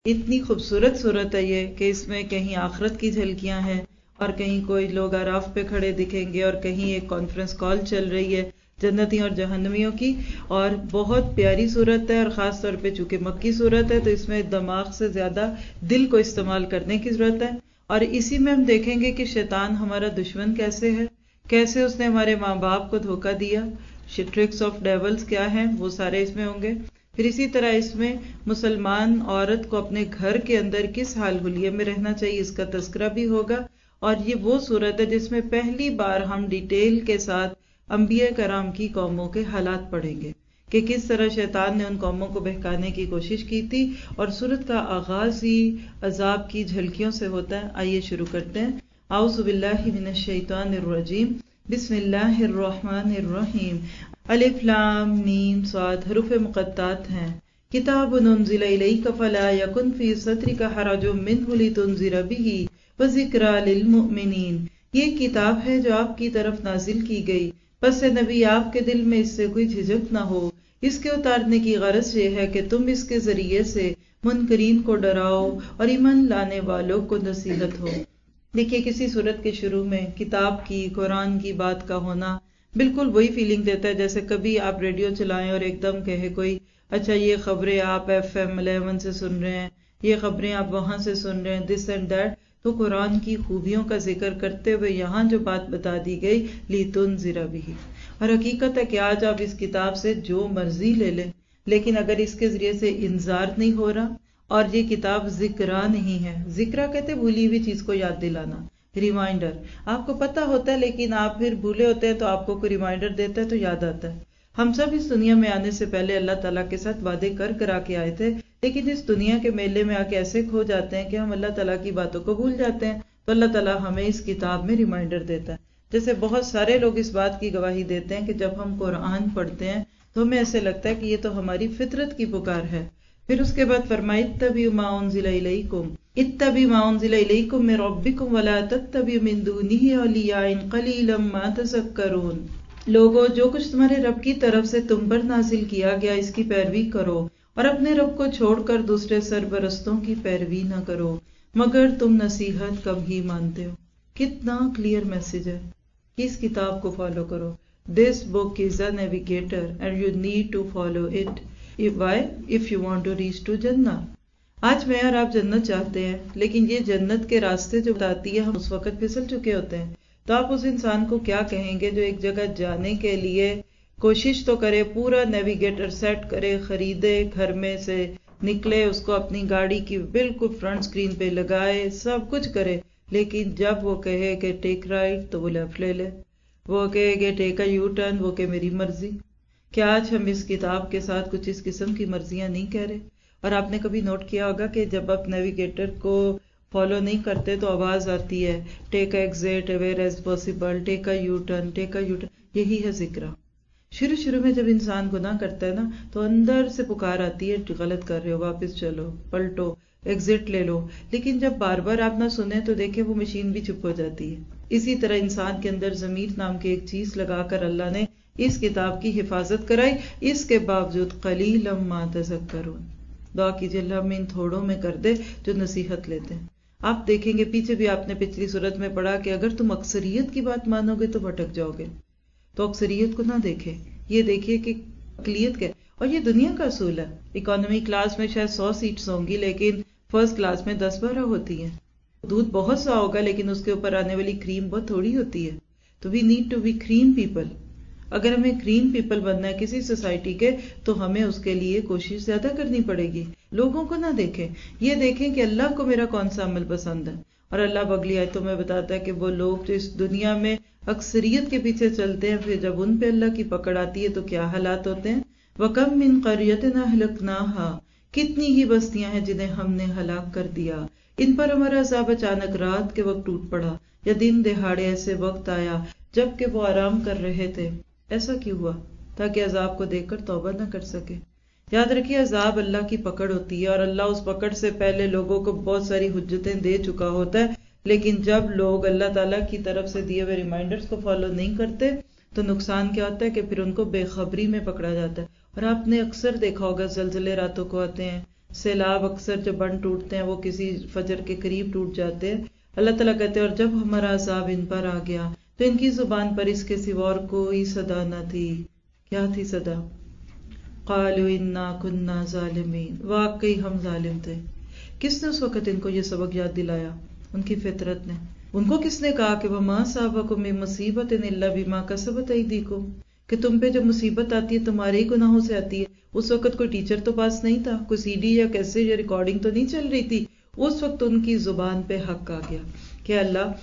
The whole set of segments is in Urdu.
اتنی خوبصورت صورت ہے یہ کہ اس میں کہیں آخرت کی جھلکیاں ہیں اور کہیں کوئی لوگ آراف پہ کھڑے دکھیں گے اور کہیں ایک کانفرنس کال چل رہی ہے جنتیوں اور جہنمیوں کی. اور بہت پیاری صورت ہے اور خاص طور پہ چونکہ مکی صورت ہے تو اس میں دماغ سے زیادہ دل کو استعمال کرنے کی ضرورت ہے. اور اسی میں ہم دیکھیں گے کہ شیطان ہمارا دشمن کیسے ہے، کیسے اس نے ہمارے ماں باپ کو دھوکہ دیا، ٹرکس آف ڈیولز کیا ہیں وہ سارے اس میں ہوں گے. پھر اسی طرح اس میں مسلمان عورت کو اپنے گھر کے اندر کس حال حلیے میں رہنا چاہیے اس کا تذکرہ بھی ہوگا. اور یہ وہ صورت ہے جس میں پہلی بار ہم ڈیٹیل کے ساتھ انبیاء کرام کی قوموں کے حالات پڑھیں گے کہ کس طرح شیطان نے ان قوموں کو بہکانے کی کوشش کی تھی. اور صورت کا آغاز ہی عذاب کی جھلکیوں سے ہوتا ہے. آئیے شروع کرتے ہیں. اعوذ باللہ من الشیطان الرجیم، بسم اللہ الرحمن الرحیم. الف لام میم صاد حروف مقطعات ہیں. کتاب انزل الیک فلا یکن فی صدرک حرج منہ لتنذر بہ وذکری للمؤمنین. یہ کتاب ہے جو آپ کی طرف نازل کی گئی، پس نبی آپ کے دل میں اس سے کوئی جھجک نہ ہو. اس کے اتارنے کی غرض یہ ہے کہ تم اس کے ذریعے سے منکرین کو ڈراؤ اور ایمان لانے والوں کو نصیحت ہو. دیکھیے کسی صورت کے شروع میں کتاب کی، قرآن کی بات کا ہونا بالکل وہی فیلنگ دیتا ہے جیسے کبھی آپ ریڈیو چلائیں اور ایک دم کہے کوئی اچھا یہ خبریں آپ FM 11 سے سن رہے ہیں، یہ خبریں آپ وہاں سے سن رہے ہیں، دس اینڈ دیٹ. تو قرآن کی خوبیوں کا ذکر کرتے ہوئے یہاں جو بات بتا دی گئی لِتُنذِرَ بِهِ. اور حقیقت ہے کہ آج آپ اس کتاب سے جو مرضی لے لیں، لیکن اگر اس کے ذریعے سے انذار نہیں ہو رہا اور یہ کتاب ذکرہ نہیں ہے. ذکرہ کہتے بھولی ہوئی چیز کو یاد دلانا، ریمائنڈر. آپ کو پتہ ہوتا ہے لیکن آپ پھر بھولے ہوتے ہیں تو آپ کو کوئی ریمائنڈر دیتا ہے تو یاد آتا ہے. ہم سب اس دنیا میں آنے سے پہلے اللہ تعالیٰ کے ساتھ وعدے کر کے آئے تھے، لیکن اس دنیا کے میلے میں آ کے ایسے کھو جاتے ہیں کہ ہم اللہ تعالیٰ کی باتوں کو بھول جاتے ہیں. تو اللہ تعالیٰ ہمیں اس کتاب میں ریمائنڈر دیتا ہے. جیسے بہت سارے لوگ اس بات کی گواہی دیتے ہیں کہ جب ہم قرآن پڑھتے ہیں تو ہمیں ایسے لگتا ہے کہ یہ تو ہماری فطرت کی پکار ہے. پھر اس کے بعد فرمایا اتبعوا ما انزل الیکم اتبعوا ما انزل الیکم من ربکم ولا تتبعوا من دونہ اولیاء قلیلا ما تذکرون. لوگو جو کچھ تمہارے رب کی طرف سے تم پر نازل کیا گیا اس کی پیروی کرو اور اپنے رب کو چھوڑ کر دوسرے سرپرستوں کی پیروی نہ کرو مگر تم نصیحت کم ہی مانتے ہو. کتنا کلیئر میسج ہے کہ اس کتاب کو فالو کرو. This book is a navigator and you need to follow it. Why? If you want to reach to Jannah. آج میں اور آپ جنت چاہتے ہیں لیکن یہ جنت کے راستے جو بتاتی ہے ہم اس وقت پھسل چکے ہوتے ہیں. تو آپ اس انسان کو کیا کہیں گے جو ایک جگہ جانے کے لیے کوشش تو کرے، پورا نیویگیٹر سیٹ کرے، خریدے، گھر میں سے نکلے، اس کو اپنی گاڑی کی بالکل فرنٹ سکرین پہ لگائے، سب کچھ کرے، لیکن جب وہ کہے کہ ٹیک رائٹ تو وہ لیفٹ لے لے، وہ کہے کہ ٹیک اے یو ٹرن وہ کہ میری مرضی. کیا آج ہم اس کتاب کے ساتھ کچھ اس قسم کی مرضیاں نہیں کہہ رہے؟ اور آپ نے کبھی نوٹ کیا ہوگا کہ جب آپ نیویگیٹر کو فالو نہیں کرتے تو آواز آتی ہے take exit where is possible, take a U turn, take a U turn. یہی ہے ذکر. شروع میں جب انسان گناہ کرتا ہے نا تو اندر سے پکار آتی ہے غلط کر رہے ہو، واپس چلو، پلٹو، ایگزٹ لے لو. لیکن جب بار بار آپ نہ سنیں تو دیکھیں وہ مشین بھی چپ ہو جاتی ہے. اسی طرح انسان کے اندر ضمیر نام کی ایک چیز لگا کر اللہ نے اس کتاب کی حفاظت کرائی. اس کے باوجود قلیلا ما تذکرون. دعا کیجیے اللہ ہمیں ان تھوڑوں میں کر دے جو نصیحت لیتے ہیں. آپ دیکھیں گے پیچھے بھی آپ نے پچھلی صورت میں پڑھا کہ اگر تم اکثریت کی بات مانو گے تو بھٹک جاؤ گے. تو اکثریت کو نہ دیکھے، یہ دیکھیے کہ اقلیت کیا. اور یہ دنیا کا اصول ہے. اکانومی کلاس میں شاید 100 سیٹس ہوں گی لیکن فرسٹ کلاس میں 10-12 ہوتی ہیں. دودھ بہت سا ہوگا لیکن اس کے اوپر آنے والی کریم بہت تھوڑی ہوتی ہے. تو وی نیڈ ٹو بی کریم پیپل. اگر ہمیں کریم پیپل بننا ہے کسی سوسائٹی کے تو ہمیں اس کے لیے کوشش زیادہ کرنی پڑے گی. لوگوں کو نہ دیکھیں، یہ دیکھیں کہ اللہ کو میرا کون سا عمل پسند ہے. اور اللہ اگلی آیتوں میں بتاتا ہے کہ وہ لوگ جو اس دنیا میں اکثریت کے پیچھے چلتے ہیں پھر جب ان پہ اللہ کی پکڑ آتی ہے تو کیا حالات ہوتے ہیں. وَكَمْ مِنْ قَرْيَةٍ أَهْلَكْنَاهَا. کتنی ہی بستیاں ہیں جنہیں ہم نے ہلاک کر دیا. ان پر ہمارا عذاب اچانک رات کے وقت ٹوٹ پڑا یا دن دہاڑے ایسے وقت آیا جب کہ وہ آرام کر رہے تھے. ایسا کیوں ہوا؟ تاکہ عذاب کو دیکھ کر توبہ نہ کر سکے. یاد رکھیے عذاب اللہ کی پکڑ ہوتی ہے اور اللہ اس پکڑ سے پہلے لوگوں کو بہت ساری حجتیں دے چکا ہوتا ہے. لیکن جب لوگ اللہ تعالیٰ کی طرف سے دیے ہوئے ریمائنڈرز کو فالو نہیں کرتے تو نقصان کیا ہوتا ہے کہ پھر ان کو بے خبری میں پکڑا جاتا ہے. اور آپ نے اکثر دیکھا ہوگا زلزلے راتوں کو آتے ہیں، سیلاب اکثر جب بند ٹوٹتے ہیں وہ کسی فجر کے قریب ٹوٹ جاتے ہیں. اللہ تعالیٰ کہتے ہیں اور جب ہمارا عذاب ان پر آ گیا تو ان کی زبان پر اس کے سوا اور کوئی صدا نہ تھی. کیا تھی صدا؟ قالوا انا كنا ظالمین، واقعی ہم ظالم تھے. کس نے اس وقت ان کو یہ سبق یاد دلایا؟ ان کی فطرت نے. ان کو کس نے کہا کہ وما اصابکم من مصیبت الا بما کسبت ایدیکم، کہ تم پہ جب مصیبت آتی ہے تمہارے ہی گناہوں سے آتی ہے. اس وقت کوئی ٹیچر تو پاس نہیں تھا، کوئی سی ڈی یا کیسے یا ریکارڈنگ تو نہیں چل رہی تھی. اس وقت ان کی زبان پہ حق آ گیا کہ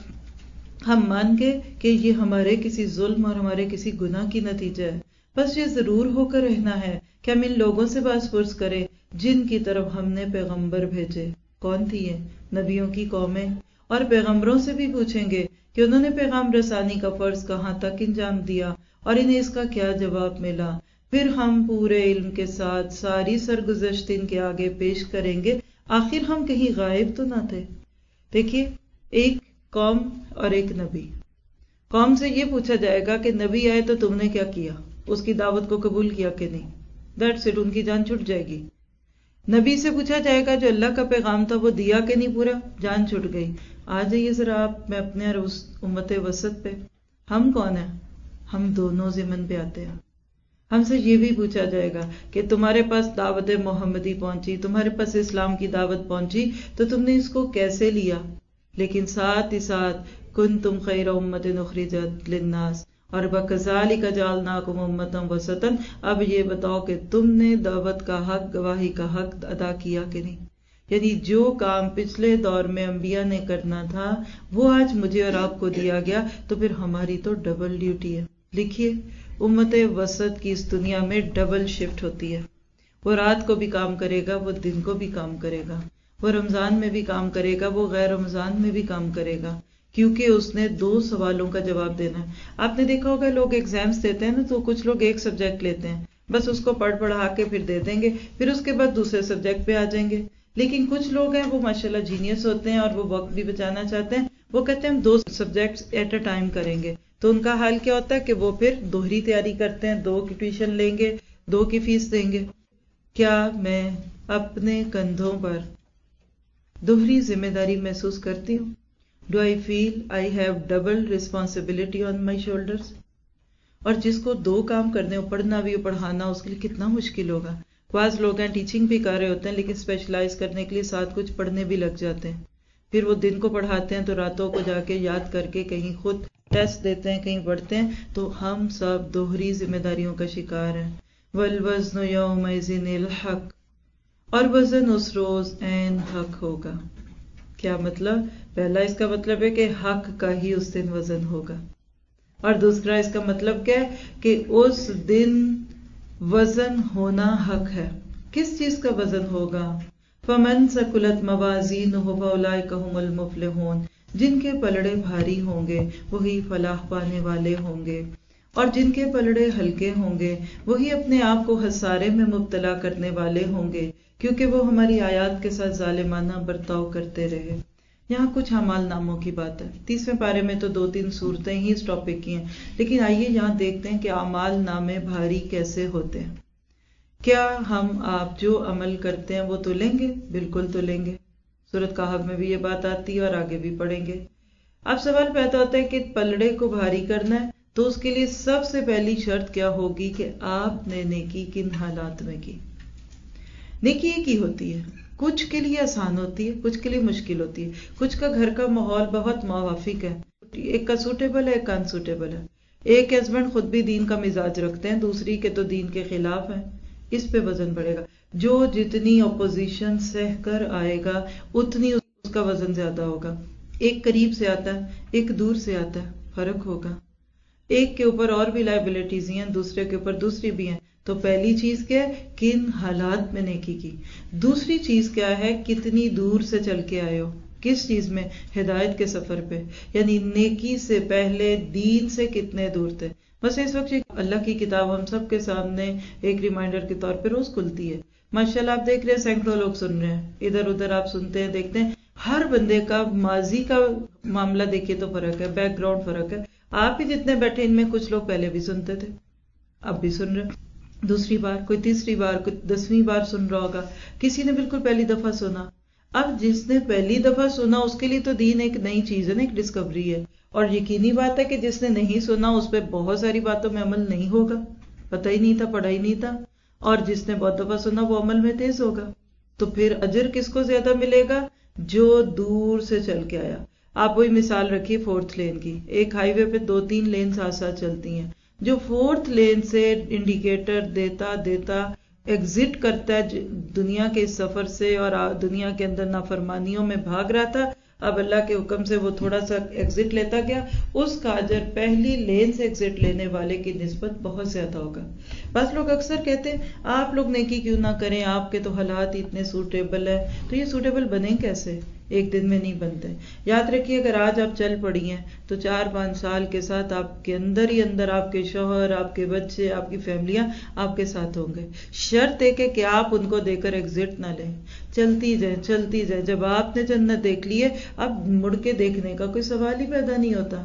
اللہ ہم مان گئے کہ یہ ہمارے کسی ظلم اور ہمارے کسی گناہ کی نتیجہ ہے. بس یہ ضرور ہو کر رہنا ہے کہ ہم ان لوگوں سے باز پرس کریں جن کی طرف ہم نے پیغمبر بھیجے. کون تھی یہ؟ نبیوں کی قومیں. اور پیغمبروں سے بھی پوچھیں گے کہ انہوں نے پیغام رسانی کا فرض کہاں تک انجام دیا اور انہیں اس کا کیا جواب ملا. پھر ہم پورے علم کے ساتھ ساری سرگزشت ان کے آگے پیش کریں گے. آخر ہم کہیں غائب تو نہ تھے. دیکھیے، ایک قوم اور ایک نبی. قوم سے یہ پوچھا جائے گا کہ نبی آئے تو تم نے کیا کیا، اس کی دعوت کو قبول کیا کہ نہیں. دیٹس اٹ، ان کی جان چھٹ جائے گی. نبی سے پوچھا جائے گا جو اللہ کا پیغام تھا وہ دیا کہ نہیں پورا، جان چھٹ گئی. آ جائیے ذرا آپ میں اپنے اور اس امت وسط پہ. ہم کون ہیں؟ ہم دونوں ضمن پہ آتے ہیں. ہم سے یہ بھی پوچھا جائے گا کہ تمہارے پاس دعوت محمدی پہنچی، تمہارے پاس اسلام کی دعوت پہنچی تو تم نے اس کو کیسے لیا. لیکن ساتھ ہی ساتھ کنتم خیر امت اخرجت للناس اور وَكَذَلِكَ جَعَلْنَاكُمْ أُمَّةً وَسَطًا. اب یہ بتاؤ کہ تم نے دعوت کا حق، گواہی کا حق ادا کیا کہ نہیں. یعنی جو کام پچھلے دور میں انبیاء نے کرنا تھا وہ آج مجھے اور آپ کو دیا گیا، تو پھر ہماری تو ڈبل ڈیوٹی ہے. لکھیے، امت وسط کی اس دنیا میں ڈبل شفٹ ہوتی ہے. وہ رات کو بھی کام کرے گا، وہ دن کو بھی کام کرے گا، وہ رمضان میں بھی کام کرے گا، وہ غیر رمضان میں بھی کام کرے گا، کیونکہ اس نے 2 سوالوں کا جواب دینا ہے. آپ نے دیکھا ہوگا لوگ ایگزامز دیتے ہیں نا تو کچھ لوگ ایک سبجیکٹ لیتے ہیں، بس اس کو پڑھا کے پھر دے دیں گے، پھر اس کے بعد دوسرے سبجیکٹ پہ آ جائیں گے. لیکن کچھ لوگ ہیں وہ ماشاءاللہ جینیس ہوتے ہیں اور وہ وقت بھی بچانا چاہتے ہیں. وہ کہتے ہیں ہم 2 سبجیکٹس ایٹ اے ٹائم کریں گے. تو ان کا حال کیا ہوتا ہے کہ وہ پھر دوہری تیاری کرتے ہیں، 2 کی ٹیوشن لیں گے، 2 کی فیس دیں گے. کیا میں اپنے کندھوں پر دوہری ذمہ داری محسوس کرتی ہوں؟ Do I feel I have double responsibility on my shoulders؟ اور جس کو 2 کام کرنے ہو، پڑھنا بھی ہو پڑھانا، اس کے لیے کتنا مشکل ہوگا. بعض لوگ ہیں ٹیچنگ بھی کر رہے ہوتے ہیں لیکن اسپیشلائز کرنے کے لیے ساتھ کچھ پڑھنے بھی لگ جاتے ہیں. پھر وہ دن کو پڑھاتے ہیں تو راتوں کو جا کے یاد کر کے کہیں خود ٹیسٹ دیتے ہیں، کہیں پڑھتے ہیں. تو ہم سب دوہری ذمہ داریوں کا شکار ہیں. والوزن یومئذ الحق، اور وزن اس روز عین حق ہوگا. کیا مطلب؟ پہلا اس کا مطلب ہے کہ حق کا ہی اس دن وزن ہوگا، اور دوسرا اس کا مطلب کیا ہے کہ اس دن وزن ہونا حق ہے. کس چیز کا وزن ہوگا؟ فمن ثقلت موازینہ فاولئک هم المفلحون، جن کے پلڑے بھاری ہوں گے وہی فلاح پانے والے ہوں گے، اور جن کے پلڑے ہلکے ہوں گے وہی اپنے آپ کو خسارے میں مبتلا کرنے والے ہوں گے، کیونکہ وہ ہماری آیات کے ساتھ ظالمانہ برتاؤ کرتے رہے. یہاں کچھ اعمال ناموں کی بات ہے. 30ویں پارے میں تو 2-3 صورتیں ہی اس ٹاپک کی ہیں، لیکن آئیے یہاں دیکھتے ہیں کہ اعمال نامے بھاری کیسے ہوتے ہیں. کیا ہم آپ جو عمل کرتے ہیں وہ تو لیں گے؟ بالکل تو لیں گے. سورۃ کہف میں بھی یہ بات آتی ہے اور آگے بھی پڑھیں گے. اب سوال پیدا ہوتا ہے کہ پلڑے کو بھاری کرنا ہے تو اس کے لیے سب سے پہلی شرط کیا ہوگی کہ آپ نے نیکی کن حالات میں کی. نیکی ایک ہی ہوتی ہے، کچھ کے لیے آسان ہوتی ہے، کچھ کے لیے مشکل ہوتی ہے. کچھ کا گھر کا ماحول بہت موافق ہے، ایک کا سوٹیبل ہے، ایک کا انسوٹیبل ہے. ایک ہسبینڈ خود بھی دین کا مزاج رکھتے ہیں، دوسری کے تو دین کے خلاف ہیں. اس پہ وزن بڑھے گا. جو جتنی اپوزیشن سہ کر آئے گا اتنی اس کا وزن زیادہ ہوگا. ایک قریب سے آتا ہے، ایک دور سے آتا ہے، فرق ہوگا. ایک کے اوپر اور بھی لائبلٹیز ہیں، دوسرے کے اوپر دوسری بھی ہیں. تو پہلی چیز کیا ہے؟ کن حالات میں نیکی کی. دوسری چیز کیا ہے؟ کتنی دور سے چل کے آئے ہو. کس چیز میں؟ ہدایت کے سفر پہ. یعنی نیکی سے پہلے دین سے کتنے دور تھے. بس اس وقت اللہ کی کتاب ہم سب کے سامنے ایک ریمائنڈر کے طور پہ روز کھلتی ہے. ماشاءاللہ آپ دیکھ رہے ہیں سینکڑوں لوگ سن رہے ہیں، ادھر ادھر آپ سنتے ہیں، دیکھتے ہیں. ہر بندے کا ماضی کا معاملہ دیکھیے تو فرق ہے، بیک گراؤنڈ فرق ہے. آپ ہی جتنے بیٹھے ان میں کچھ لوگ پہلے بھی سنتے تھے، اب بھی سن رہے. दूसरी बार, कोई तीसरी बार, कोई 10वीं बार सुन रहा होगा, किसी ने बिल्कुल पहली दफा सुना। अब जिसने पहली दफा सुना उसके लिए तो दीन एक नई चीज है ना, एक डिस्कवरी है। और यकीनी बात है कि जिसने नहीं सुना उस पर बहुत सारी बातों में अमल नहीं होगा, पता ही नहीं था, पढ़ा ही नहीं था। और जिसने बहुत दफा सुना वो अमल में तेज होगा। तो फिर अजर किसको ज्यादा मिलेगा? जो दूर से चल के आया। आप वही मिसाल रखिए 4th लेन की, एक हाईवे पे 2-3 लेन साथ साथ चलती हैं। जो 4th लेन से इंडिकेटर देता देता एग्जिट करता है दुनिया के इस सफर से और दुनिया के अंदर नाफरमानियों में भाग रहा था, अब अल्लाह के हुक्म से वो थोड़ा सा एग्जिट लेता गया, उसका अजर पहली लेन से एग्जिट लेने वाले की निस्बत बहुत ज्यादा होगा। बस लोग अक्सर कहते हैं आप लोग नेकी क्यों ना करें, आपके तो हालात इतने सूटेबल है। तो ये सूटेबल बने कैसे? एक दिन में नहीं बनते। याद रखिए अगर आज आप चल पड़ी हैं तो 4-5 साल के साथ आपके अंदर ही अंदर आपके शौहर, आपके बच्चे, आपकी फैमिलियां आपके साथ होंगे। शर्त एक है कि आप उनको देकर एग्जिट ना लें, चलती जाए चलती जाए। जब आपने जन्नत देख ली है अब मुड़ के देखने का कोई सवाल ही पैदा नहीं होता।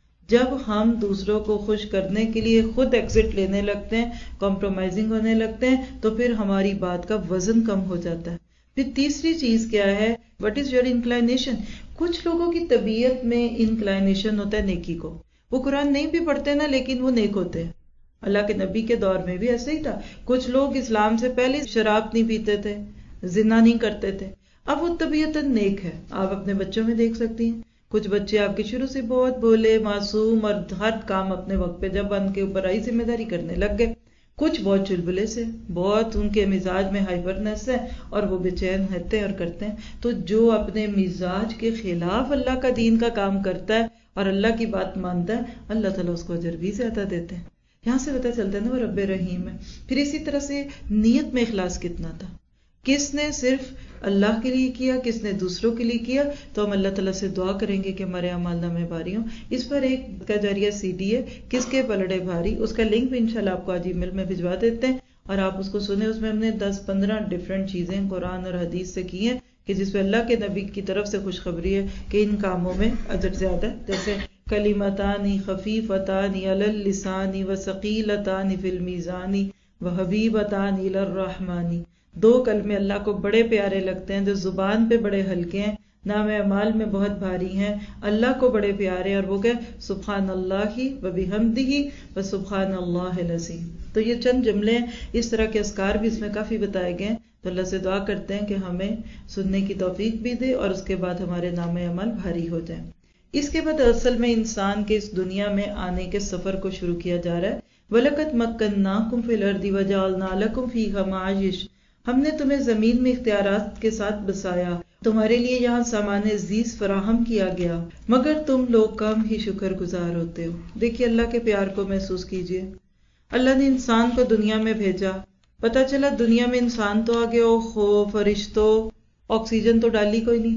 जब हम दूसरों को खुश करने के लिए खुद एग्जिट लेने लगते हैं, कॉम्प्रोमाइजिंग होने लगते हैं, तो फिर हमारी बात का वजन कम हो जाता है। फिर तीसरी चीज क्या है? What is your inclination? कुछ लोगों की तबीयत में इंक्लाइनेशन होता है नेकी को। वो कुरान नहीं भी पढ़ते ना, लेकिन वो नेक होते हैं। अल्लाह के नबी के दौर में भी ऐसे ही था। कुछ लोग इस्लाम से पहले शराब नहीं पीते थे, जिना नहीं करते थे, अब वो तबीयतन नेक है। आप अपने बच्चों में देख सकती हैं, कुछ बच्चे आपके शुरू से बहुत भोले मासूम और हर काम अपने वक्त पे जब उनके ऊपर आई जिम्मेदारी करने लग गए। कुछ बहुत चुलबुले से, बहुत उनके मिजाज में हाइपरनेस है और वो बेचैन रहते हैं और करते हैं। तो जो अपने मिजाज के खिलाफ अल्लाह का दीन का काम करता है और अल्लाह की बात मानता है, अल्लाह ताला उसको अजर भी ज्यादा देते हैं। यहां से पता चलता है ना वो रब्बे रहीम है। फिर इसी तरह से नियत में इखलास कितना था, किसने सिर्फ अल्लाह के लिए किया, किसने दूसरों के लिए किया। तो हम अल्लाह ताला से दुआ करेंगे कि हमारे अमाल नामे भारी हों। इस पर एक का जरिया CD है, किसके पलड़े भारी, उसका लिंक भी इंशाल्लाह आपको आज ईमेल में भिजवा देते हैं और आप उसको सुने। उसमें हमने 10-15 डिफरेंट चीजें कुरान और हदीस से की हैं कि जिसपे अल्लाह के नबी की तरफ से खुशखबरी है कि इन कामों में अजर ज्यादा है। जैसे कलिमतानी खफीफतानी अलल लिसानी व सकीलतानी फिल मीज़ानी व हबीबतानी इलर रहमानी। 2 कलमे अल्लाह को बड़े प्यारे लगते हैं, जो जुबान पे बड़े हल्के हैं, नामे अमाल में बहुत भारी हैं, अल्लाह को बड़े प्यारे। और वो क्या? सुब्हान अल्लाही व बिहम्दिही व सुब्हान अल्लाहिल अज़ीम। तो ये चंद जुमले हैं। इस तरह के अस्कार भी इसमें काफी बताए गए हैं। तो अल्लाह से दुआ करते हैं कि हमें सुनने की तौफीक भी दे और उसके बाद हमारे नामे अमल भारी हो जाए। इसके बाद असल में इंसान के इस दुनिया में आने के सफर को शुरू किया जा रहा है। वलकत मक्कन्नाकुम फिल अर्दि वजअलना लकुम फीहा माइश। हमने तुम्हें जमीन में इख्तियारात के साथ बसाया, तुम्हारे लिए यहाँ सामान अजीज फराहम किया गया, मगर तुम लोग कम ही शुक्र गुजार होते हो। देखिए अल्लाह के प्यार को महसूस कीजिए। अल्लाह ने इंसान को दुनिया में भेजा, पता चला दुनिया में इंसान तो आ गया, ओहो फरिश्तों ऑक्सीजन तो डाली कोई नहीं,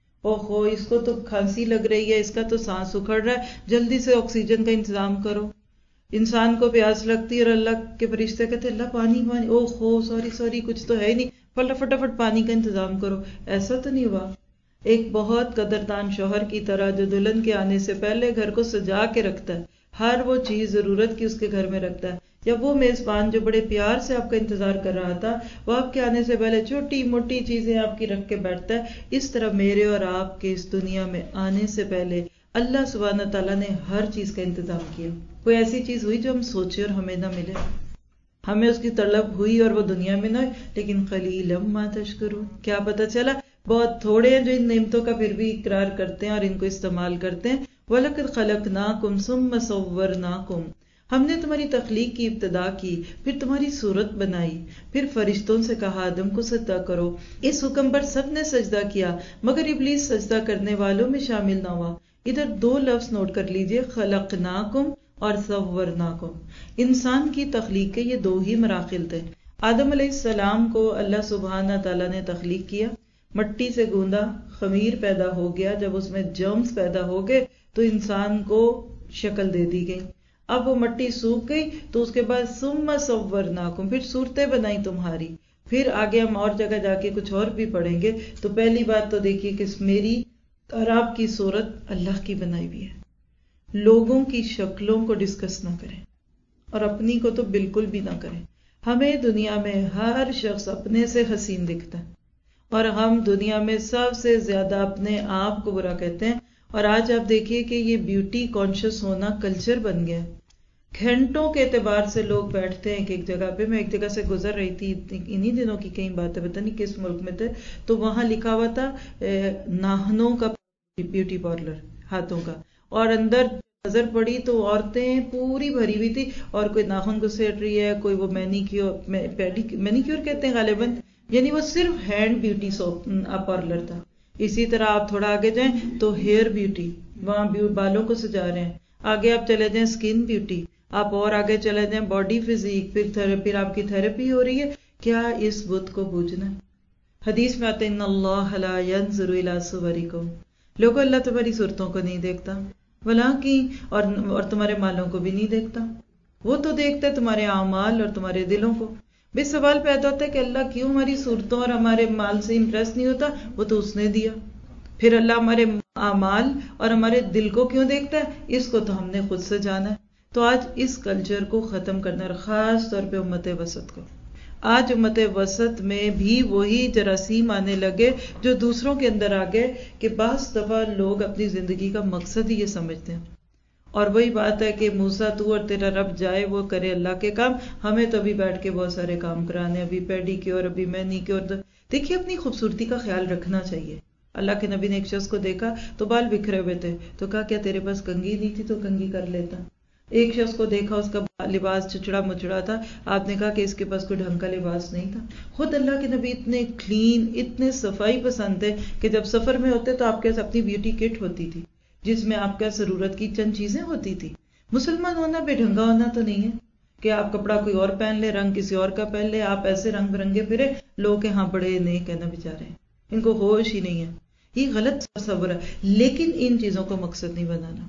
ओहो इसको तो खांसी लग रही है, इसका तो सांस उखड़ रहा है, जल्दी से ऑक्सीजन का इंतजाम करो। इंसान को प्यास लगती है और अल्लाह के फरिश्ते कहते अल्लाह पानी पानी, ओहो सॉरी कुछ तो है ही नहीं, फटाफट पानी का इंतजाम करो। ऐसा तो नहीं हुआ। एक बहुत कदरदान शौहर की तरह जो दुल्हन के आने से पहले घर को सजा के रखता है, हर वो चीज जरूरत की उसके घर में रखता है, या वो मेजबान जो बड़े प्यार से आपका इंतजार कर रहा था, वो आपके आने से पहले छोटी मोटी चीजें आपकी रख के बैठता है। इस तरह मेरे और आपके इस दुनिया में आने से पहले अल्लाह सुब्हान तआला ने हर चीज का इंतजाम किया। कोई ऐसी चीज हुई जो हम सोचे और हमें ना मिले, हमें उसकी तलब हुई और वो दुनिया में ना, लेकिन कलीलम मा तशकुरून। क्या पता चला बहुत थोड़े हैं जो इन नेमतों का फिर भी इकरार करते हैं और इनको इस्तेमाल करते हैं। वलक़द खलक़नाकुम सुम्मा सव्वरनाकुम। हमने तुम्हारी तख्लीक की इब्तिदा की, फिर तुम्हारी सूरत बनाई, फिर फरिश्तों से कहा आदम को सजदा करो। इस हुक्म पर सबने सजदा किया मगर इब्लीस सजदा करने वालों में शामिल ना हुआ। इधर 2 लफ्ज नोट कर लीजिए, खलक़नाकुम और सव्वरनाकुम। इंसान की तख्लीक के ये 2 ही मराकिल थे। आदम अलैहिस्सलाम को अल्लाह सुब्हाना तआला ने तख्लीक किया, मट्टी से गूंदा, खमीर पैदा हो गया। जब उसमें जर्म्स पैदा हो गए तो इंसान को शक्ल दे दी गई। अब वो मट्टी सूख गई तो उसके बाद सुम्मा सव्वरनाकुम, फिर सूरतें बनाई तुम्हारी। फिर आगे हम और जगह जाके कुछ और भी पढ़ेंगे। तो पहली बात तो देखिए कि मेरी और आपकी सूरत अल्लाह की बनाई हुई है। लोगों की शक्लों को डिस्कस ना करें और अपनी को तो बिल्कुल भी ना करें। ہمیں دنیا میں ہر شخص اپنے سے حسین دکھتا ہے، اور ہم دنیا میں سب سے زیادہ اپنے آپ کو برا کہتے ہیں. اور آج آپ دیکھیے کہ یہ بیوٹی کانشیس ہونا کلچر بن گیا ہے. گھنٹوں کے اعتبار سے لوگ بیٹھتے ہیں ایک جگہ پہ. میں ایک جگہ سے گزر رہی تھی، انہی دنوں کی کئی باتیں، پتہ نہیں کس ملک میں تھے، تو وہاں لکھا ہوا تھا ناخنوں کا بیوٹی پارلر، ہاتھوں کا. اور اندر نظر پڑی تو عورتیں پوری بھری ہوئی تھی، اور کوئی ناخن گھسیٹ رہی ہے، کوئی وہ مینیکیور کہتے ہیں غالباً، یعنی وہ صرف ہینڈ بیوٹی پارلر تھا. اسی طرح آپ تھوڑا آگے جائیں تو ہیئر بیوٹی، وہاں بالوں کو سجا رہے ہیں. آگے آپ چلے جائیں اسکن بیوٹی، آپ اور آگے چلے جائیں باڈی فزیک، پھر آپ کی تھراپی ہو رہی ہے. کیا اس بت کو بوجھنا؟ حدیث میں آتے ہیں ان اللہ لا ينظر الى صورکم، لوگوں اللہ تمہاری صورتوں کو نہیں دیکھتا، ولیکن اور تمہارے مالوں کو بھی نہیں دیکھتا، وہ تو دیکھتا ہے تمہارے اعمال اور تمہارے دلوں کو. بے سوال پیدا ہوتا ہے کہ اللہ کیوں ہماری صورتوں اور ہمارے مال سے امپریس نہیں ہوتا؟ وہ تو اس نے دیا. پھر اللہ ہمارے اعمال اور ہمارے دل کو کیوں دیکھتا ہے؟ اس کو تو ہم نے خود سے جانا ہے. تو آج اس کلچر کو ختم کرنا ہے، خاص طور پہ امت وسط کو. آج امت وسط میں بھی وہی جراثیم آنے لگے جو دوسروں کے اندر آ گئے، کہ بعض دفعہ لوگ اپنی زندگی کا مقصد ہی یہ سمجھتے ہیں. اور وہی بات ہے کہ موسیٰ تو اور تیرا رب جائے وہ کرے اللہ کے کام، ہمیں تو ابھی بیٹھ کے بہت سارے کام کرانے، ابھی پیڈی کیور، ابھی مینی کیور. دیکھیے اپنی خوبصورتی کا خیال رکھنا چاہیے. اللہ کے نبی نے ایک شخص کو دیکھا تو بال بکھرے ہوئے تھے، تو کہا کیا تیرے پاس کنگھی نہیں تھی تو کنگھی کر لیتا. ایک شخص کو دیکھا اس کا لباس چچڑا مچڑا تھا، آپ نے کہا کہ اس کے پاس کوئی ڈھنگ کا لباس نہیں تھا. خود اللہ کے نبی اتنے کلین، اتنے صفائی پسند تھے کہ جب سفر میں ہوتے تو آپ کے اپنی بیوٹی کٹ ہوتی تھی جس میں آپ کا ضرورت کی چند چیزیں ہوتی تھی. مسلمان ہونا بے ڈھنگا ہونا تو نہیں ہے کہ آپ کپڑا کوئی اور پہن لے، رنگ کسی اور کا پہن لے، آپ ایسے رنگ برنگے پھرے، لوگ کہ ہاں بڑے نیک ہیں نا بیچارے، ان کو ہوش ہی نہیں ہے. یہ غلط تصور ہے. لیکن ان چیزوں کو مقصد نہیں بنانا،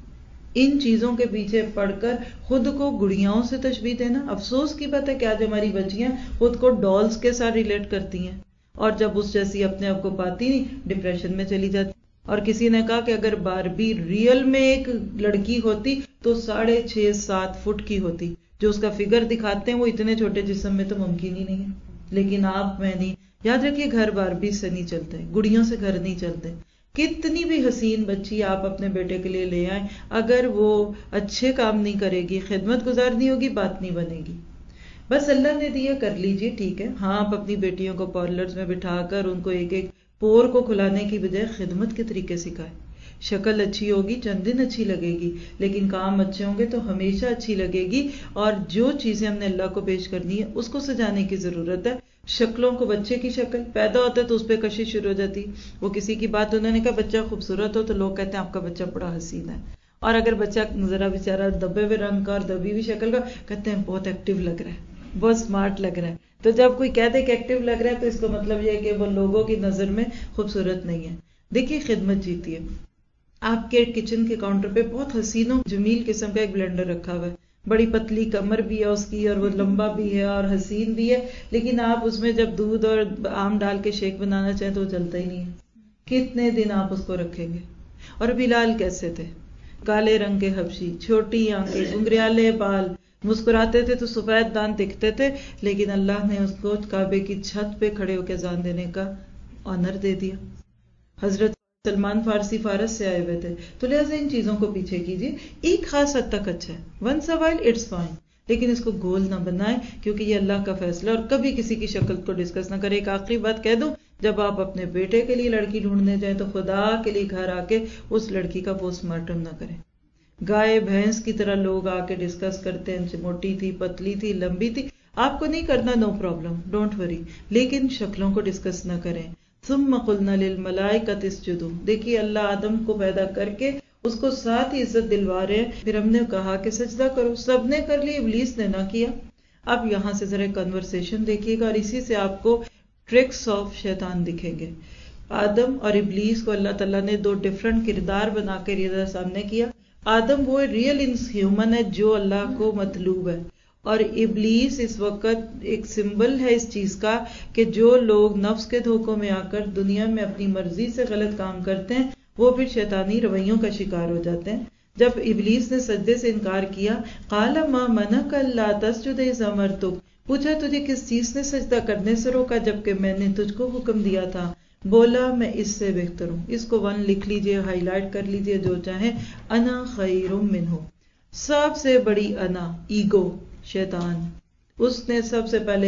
ان چیزوں کے پیچھے پڑ کر خود کو گڑیاؤں سے تشبیہ دینا. افسوس کی بات ہے کہ آج ہماری بچیاں خود کو ڈالز کے ساتھ ریلیٹ کرتی ہیں، اور جب اس جیسی اپنے آپ کو پاتی نہیں ڈپریشن میں چلی جاتی. اور کسی نے کہا کہ اگر باربی ریئل میں ایک لڑکی ہوتی تو 6.5-7 فٹ کی ہوتی. جو اس کا فگر دکھاتے ہیں وہ اتنے چھوٹے جسم میں تو ممکن ہی نہیں ہے. لیکن آپ میں نہیں. یاد رکھیے گھر باربی سے نہیں چلتے، گڑیوں سے گھر نہیں چلتے. کتنی بھی حسین بچی آپ اپنے بیٹے کے لیے لے آئیں، اگر وہ اچھے کام نہیں کرے گی، خدمت گزار نہیں ہوگی، بات نہیں بنے گی. بس اللہ نے دیا کر لیجئے، ٹھیک ہے. ہاں آپ اپنی بیٹیوں کو پارلرز میں بٹھا کر ان کو ایک ایک پور کو کھلانے کی بجائے خدمت کے طریقے سکھائے. شکل اچھی ہوگی، چند دن اچھی لگے گی، لیکن کام اچھے ہوں گے تو ہمیشہ اچھی لگے گی. اور جو چیزیں ہم نے اللہ کو پیش کرنی ہے اس کو سجانے کی ضرورت ہے. شکلوں کو، بچے کی شکل پیدا ہوتا ہے تو اس پہ کشش شروع ہو جاتی. وہ کسی کی بات، انہوں نے کہا بچہ خوبصورت ہو تو لوگ کہتے ہیں آپ کا بچہ بڑا حسین ہے. اور اگر بچہ ذرا بیچارہ دبے ہوئے رنگ کا اور دبی ہوئی شکل کا، کہتے ہیں بہت ایکٹیو لگ رہا ہے، بہت اسمارٹ لگ رہا ہے. تو جب کوئی کہہ دے کہ ایکٹیو لگ رہا ہے تو اس کا مطلب یہ ہے کہ وہ لوگوں کی نظر میں خوبصورت نہیں ہے. دیکھیے خدمت جیتی ہے. آپ کے کچن کے کاؤنٹر پہ بہت حسین و جمیل قسم کا ایک بلینڈر رکھا ہوا ہے، بڑی پتلی کمر بھی ہے اس کی، اور وہ لمبا بھی ہے اور حسین بھی ہے، لیکن آپ اس میں جب دودھ اور آم ڈال کے شیک بنانا چاہیں تو وہ چلتا ہی نہیں ہے. کتنے دن آپ اس کو رکھیں گے؟ اور بلال کیسے تھے؟ کالے رنگ کے حبشی، چھوٹی آنکھیں، گنگریالے بال، مسکراتے تھے تو سفید دانت دکھتے تھے، لیکن اللہ نے اس کو کعبے کی چھت پہ کھڑے ہو کے اذان دینے کا آنر دے دیا. حضرت سلمان فارسی فارس سے آئے ہوئے تھے. تو لہٰذا ان چیزوں کو پیچھے کیجیے. ایک خاص حد تک اچھا ہے، once a while it's fine, لیکن اس کو گول نہ بنائیں کیونکہ یہ اللہ کا فیصلہ. اور کبھی کسی کی شکل کو ڈسکس نہ کریں. ایک آخری بات کہہ دوں، جب آپ اپنے بیٹے کے لیے لڑکی ڈھونڈنے جائیں تو خدا کے لیے گھر آ کے اس لڑکی کا پوسٹ مارٹم نہ کریں. گائے بھینس کی طرح لوگ آ کے ڈسکس کرتے ہیں، موٹی تھی، پتلی تھی، لمبی تھی. آپ کو نہیں کرنا، نو پرابلم، ڈونٹ وری، لیکن شکلوں کو ڈسکس نہ کریں. ثم قلنا للملائکۃ اسجدوا، دیکھیے اللہ آدم کو پیدا کر کے اس کو ساتھ ہی عزت دلوا رہے ہیں. پھر ہم نے کہا کہ سجدہ کرو، سب نے کر لی، ابلیس نے نہ کیا. اب یہاں سے ذرا کنورسیشن دیکھیے گا اور اسی سے آپ کو ٹرکس آف شیطان دکھیں گے. آدم اور ابلیس کو اللہ تعالیٰ نے 2 ڈفرنٹ کردار بنا کے ریاض سامنے کیا. آدم وہ ریئل ہیومن ہے جو اللہ کو مطلوب ہے، اور ابلیس اس وقت ایک سمبل ہے اس چیز کا کہ جو لوگ نفس کے دھوکوں میں آ کر دنیا میں اپنی مرضی سے غلط کام کرتے ہیں وہ پھر شیطانی رویوں کا شکار ہو جاتے ہیں. جب ابلیس نے سجدے سے انکار کیا، قال ما منعک الا تسجد اذ امرتک، پوچھا تجھے کس چیز نے سجدہ کرنے سے روکا جبکہ میں نے تجھ کو حکم دیا تھا؟ بولا میں اس سے بہتر ہوں. اس کو 1 لکھ لیجئے، ہائی لائٹ کر لیجئے جو چاہیں. انا خیر منہ، سب سے بڑی انا، ایگو، شیطان. اس نے سب سے پہلے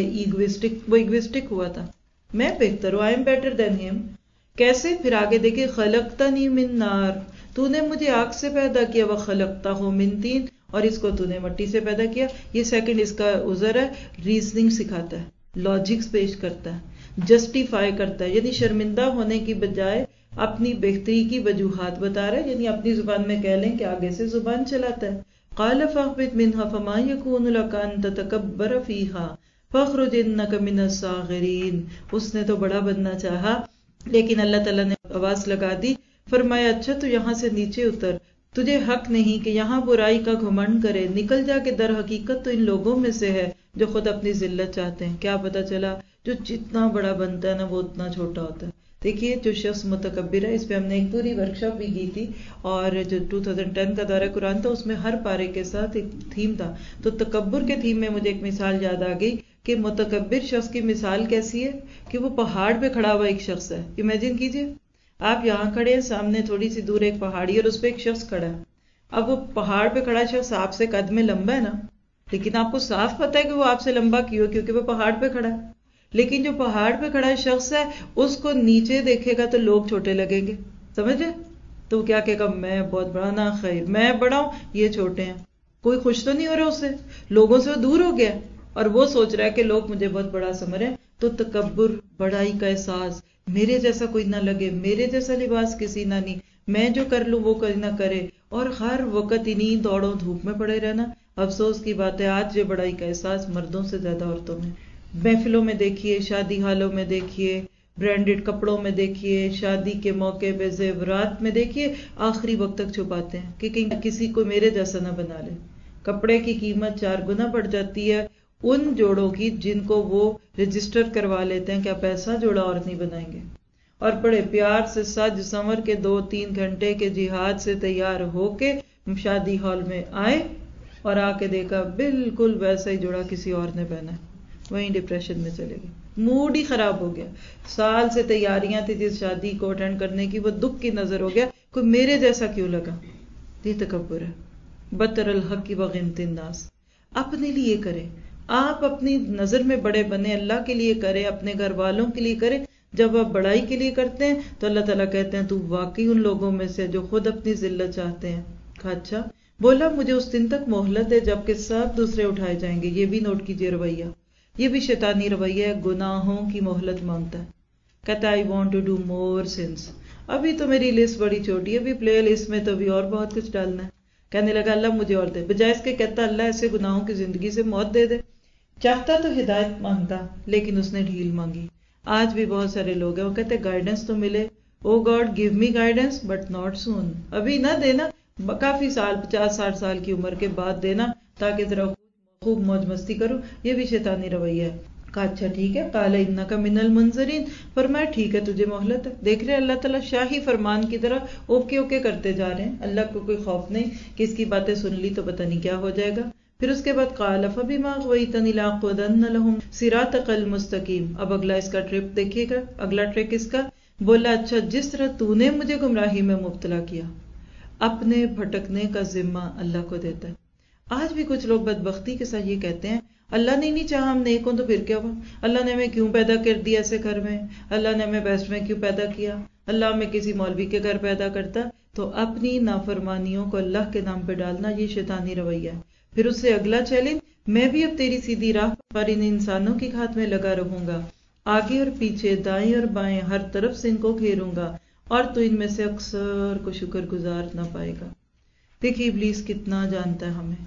ایگوسٹک ہوا تھا. میں بہتر ہوں، آئی ایم بیٹر دین ہم. کیسے؟ پھر آگے دیکھیں، خلقتنی من نار، تو نے مجھے آگ سے پیدا کیا، وخلقتہ من طین، اور اس کو تو نے مٹی سے پیدا کیا. یہ سیکنڈ اس کا عذر ہے، ریزننگ سکھاتا ہے، لاجکس پیش کرتا ہے، جسٹیفائی کرتا ہے، یعنی شرمندہ ہونے کی بجائے اپنی بہتری کی وجوہات بتا رہا ہے، یعنی اپنی زبان میں کہہ لیں کہ آگے سے زبان چلاتا ہے. قال فاہبط منها فما يكون لك ان تتكبر فيها فاخرج انك من الصاغرين. اس نے تو بڑا بننا چاہا لیکن اللہ تعالیٰ نے آواز لگا دی، فرمایا اچھا تو یہاں سے نیچے اتر، تجھے حق نہیں کہ یہاں برائی کا گھمنڈ کرے، نکل جا کے در حقیقت تو ان لوگوں میں سے ہے جو خود اپنی ذلت چاہتے ہیں. کیا پتا چلا جو جتنا بڑا بنتا ہے نا وہ اتنا چھوٹا ہوتا ہے. دیکھیے جو شخص متکبر ہے، اس پہ ہم نے ایک پوری ورکشاپ بھی کی تھی، اور جو 2010 کا دورہ قرآن تھا اس میں ہر پارے کے ساتھ ایک تھیم تھا. تو تکبر کے تھیم میں مجھے ایک مثال یاد آ گئی کہ متکبر شخص کی مثال کیسی ہے کہ وہ پہاڑ پہ کھڑا ہوا ایک شخص ہے. امیجن کیجئے آپ یہاں کھڑے ہیں، سامنے تھوڑی سی دور ایک پہاڑی اور اس پہ ایک شخص کھڑا ہے. اب وہ پہاڑ پہ کھڑا شخص آپ سے قد میں لمبا ہے نا، لیکن آپ کو صاف پتہ ہے کہ وہ آپ سے لمبا کیوں، کیونکہ وہ پہاڑ پہ کھڑا ہے. لیکن جو پہاڑ پہ کھڑا شخص ہے اس کو نیچے دیکھے گا تو لوگ چھوٹے لگیں گے، سمجھے؟ تو کیا کہے گا، میں بہت بڑا، نہ خیر میں بڑا ہوں یہ چھوٹے ہیں. کوئی خوش تو نہیں ہو رہا اس سے، لوگوں سے وہ دور ہو گیا اور وہ سوچ رہا ہے کہ لوگ مجھے بہت بڑا سمجھ رہے ہیں. تو تکبر، بڑائی کا احساس، میرے جیسا کوئی نہ لگے، میرے جیسا لباس کسی نہ نہیں، میں جو کر لوں وہ کوئی نہ کرے، اور ہر وقت انہیں دوڑوں دھوپ میں پڑے رہنا. افسوس کی بات ہے آج یہ بڑائی کا احساس مردوں سے زیادہ عورتوں میں. محفلوں میں دیکھیے، شادی حالوں میں دیکھیے، برانڈڈ کپڑوں میں دیکھیے، شادی کے موقع پہ زیورات میں دیکھیے، آخری وقت تک چھپاتے ہیں کہ کہیں کسی کو میرے جیسا نہ بنا لے. کپڑے کی قیمت 4 گنا بڑھ جاتی ہے ان جوڑوں کی جن کو وہ رجسٹر کروا لیتے ہیں کہ آپ ایسا جوڑا اور نہیں بنائیں گے، اور بڑے پیار سے سج سنور کے 2-3 گھنٹے کے جہاد سے تیار ہو کے شادی ہال میں آئے اور آ کے دیکھا بالکل ویسا ہی جوڑا کسی اور نے پہنا ہے، وہیں ڈپریشن میں چلے گئے، موڈ ہی خراب ہو گیا. سال سے تیاریاں تھی جس شادی کو اٹینڈ کرنے کی، وہ دکھ کی نظر ہو گیا، کوئی میرے جیسا کیوں لگا. یہ تکبر ہے. بطر الحق وغمت الناس. اپنے لیے کرے، آپ اپنی نظر میں بڑے بنے، اللہ کے لیے کرے، اپنے گھر والوں کے لیے کرے. جب آپ بڑائی کے لیے کرتے ہیں تو اللہ تعالیٰ کہتے ہیں تو واقعی ان لوگوں میں سے جو خود اپنی ذلت چاہتے ہیں. کہا اچھا. بولا مجھے اس دن تک مہلت ہے جبکہ سب دوسرے اٹھائے جائیں گے. یہ بھی نوٹ کیجئے رویہ، یہ بھی شیطانی رویہ ہے، گناہوں کی مہلت مانگتا ہے. کہتا ہے I want to do more sins. ابھی تو میری لسٹ بڑی چھوٹی ہے، ابھی پلے لسٹ میں تو ابھی اور بہت کچھ ڈالنا ہے. کہنے لگا اللہ مجھے اور دے، بجائے اس کے کہتا اللہ ایسے گناہوں کی زندگی سے موت دے دے. چاہتا تو ہدایت مانگتا لیکن اس نے ڈھیل مانگی. آج بھی بہت سارے لوگ ہیں وہ کہتے گائیڈنس تو ملے، O God give me guidance but not soon. ابھی نہ دینا، کافی سال 50-60 سال کی عمر کے بعد دینا تاکہ ذرا خوب موج مستی کرو. یہ بھی شیطانی رویہ ہے. کہا اچھا ٹھیک ہے. قال انک من المنظرین. فرمایا ٹھیک ہے تجھے مہلت ہے. دیکھ رہے اللہ تعالیٰ شاہی فرمان کی طرح اوکے اوکے کرتے جا رہے ہیں. اللہ کو کوئی خوف نہیں کہ اس کی باتیں سن لی تو پتہ نہیں کیا ہو جائے گا. پھر اس کے بعد قال فبما اغویتنی لاقعدن لهم صراطک المستقیم. اب اگلا اس کا ٹرپ دیکھیے گا، اگلا ٹرک اس کا. بولا اچھا جس طرح تو نے مجھے گمراہی میں مبتلا کیا، اپنے بھٹکنے کا ذمہ اللہ کو دیتا ہے. آج بھی کچھ لوگ بدبختی کے ساتھ یہ کہتے ہیں اللہ نے نہیں چاہا ہم نیک ہوں تو پھر کیا ہوا، اللہ نے ہمیں کیوں پیدا کر دیا ایسے گھر میں، اللہ نے ہمیں ویسٹ میں کیوں پیدا کیا، اللہ ہمیں کسی مولوی کے گھر پیدا کرتا. تو اپنی نافرمانیوں کو اللہ کے نام پہ ڈالنا یہ شیطانی رویہ ہے. پھر اس سے اگلا چیلنج، میں بھی اب تیری سیدھی راہ پر ان انسانوں کی گھات میں لگا رہوں گا، آگے اور پیچھے، دائیں اور بائیں، ہر طرف سے ان کو گھیروں گا، اور تو ان میں سے اکثر کو شکر گزار نہ پائے گا. دیکھیے ابلیس کتنا جانتا ہے ہمیں.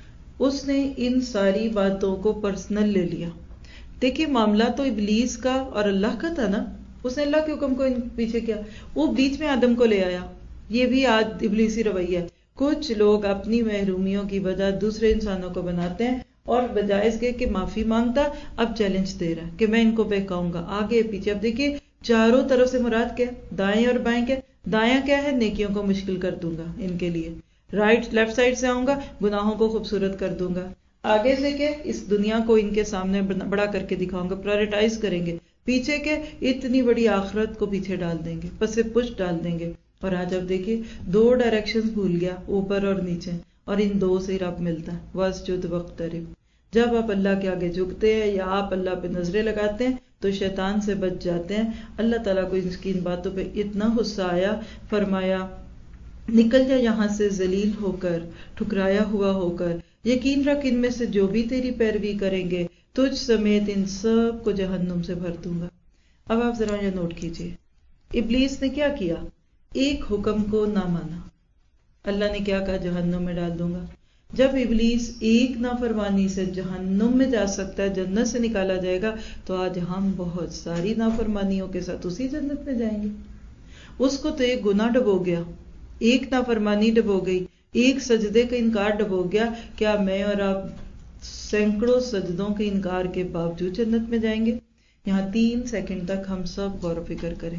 اس نے ان ساری باتوں کو پرسنل لے لیا. دیکھیے معاملہ تو ابلیس کا اور اللہ کا تھا نا، اس نے اللہ کے حکم کو پیچھے کیا، وہ بیچ میں آدم کو لے آیا. یہ بھی آج ابلیسی رویہ ہے. کچھ لوگ اپنی محرومیوں کی وجہ دوسرے انسانوں کو بناتے ہیں، اور بجائے اس کے کہ معافی مانگتا اب چیلنج دے رہا ہے کہ میں ان کو بہکاؤں گا آگے پیچھے. اب دیکھیے چاروں طرف سے مراد کیا، دائیں اور بائیں کیا. دایاں کیا ہے، نیکیوں کو مشکل کر دوں گا ان کے لیے، رائٹ لیفٹ سائڈ سے آؤں گا، گناہوں کو خوبصورت کر دوں گا. آگے سے کہ اس دنیا کو ان کے سامنے بڑا کر کے دکھاؤں گا، پرائرٹائز کریں گے، پیچھے کے اتنی بڑی آخرت کو پیچھے ڈال دیں گے، پس پش ڈال دیں گے. اور آج اب دیکھیے 2 ڈائریکشن بھول گیا، اوپر اور نیچے، اور ان 2 سے رب ملتا ہے. واسجد واقترب. جب آپ اللہ کے آگے جھکتے ہیں یا آپ اللہ پہ نظریں لگاتے ہیں تو شیطان سے بچ جاتے ہیں. اللہ تعالیٰ کو ان باتوں پہ اتنا غصہ آیا، فرمایا نکل جا یہاں سے ذلیل ہو کر، ٹھکرایا ہوا ہو کر، یقین رکھ ان میں سے جو بھی تیری پیروی کریں گے تجھ سمیت ان سب کو جہنم سے بھر دوں گا. اب آپ ذرا یہ نوٹ کیجئے، ابلیس نے کیا کیا؟ ایک حکم کو نہ مانا. اللہ نے کیا کہا؟ جہنم میں ڈال دوں گا. جب ابلیس ایک نافرمانی سے جہنم میں جا سکتا ہے، جنت سے نکالا جائے گا، تو آج ہم بہت ساری نافرمانیوں کے ساتھ اسی جنت میں جائیں گے. اس کو تو ایک گناہ ڈبو گیا، ایک نافرمانی ڈبو گئی، ایک سجدے کا انکار ڈبو گیا. کیا میں اور آپ سینکڑوں سجدوں کے انکار کے باوجود جنت میں جائیں گے؟ یہاں 3 سیکنڈ تک ہم سب غور و فکر کریں.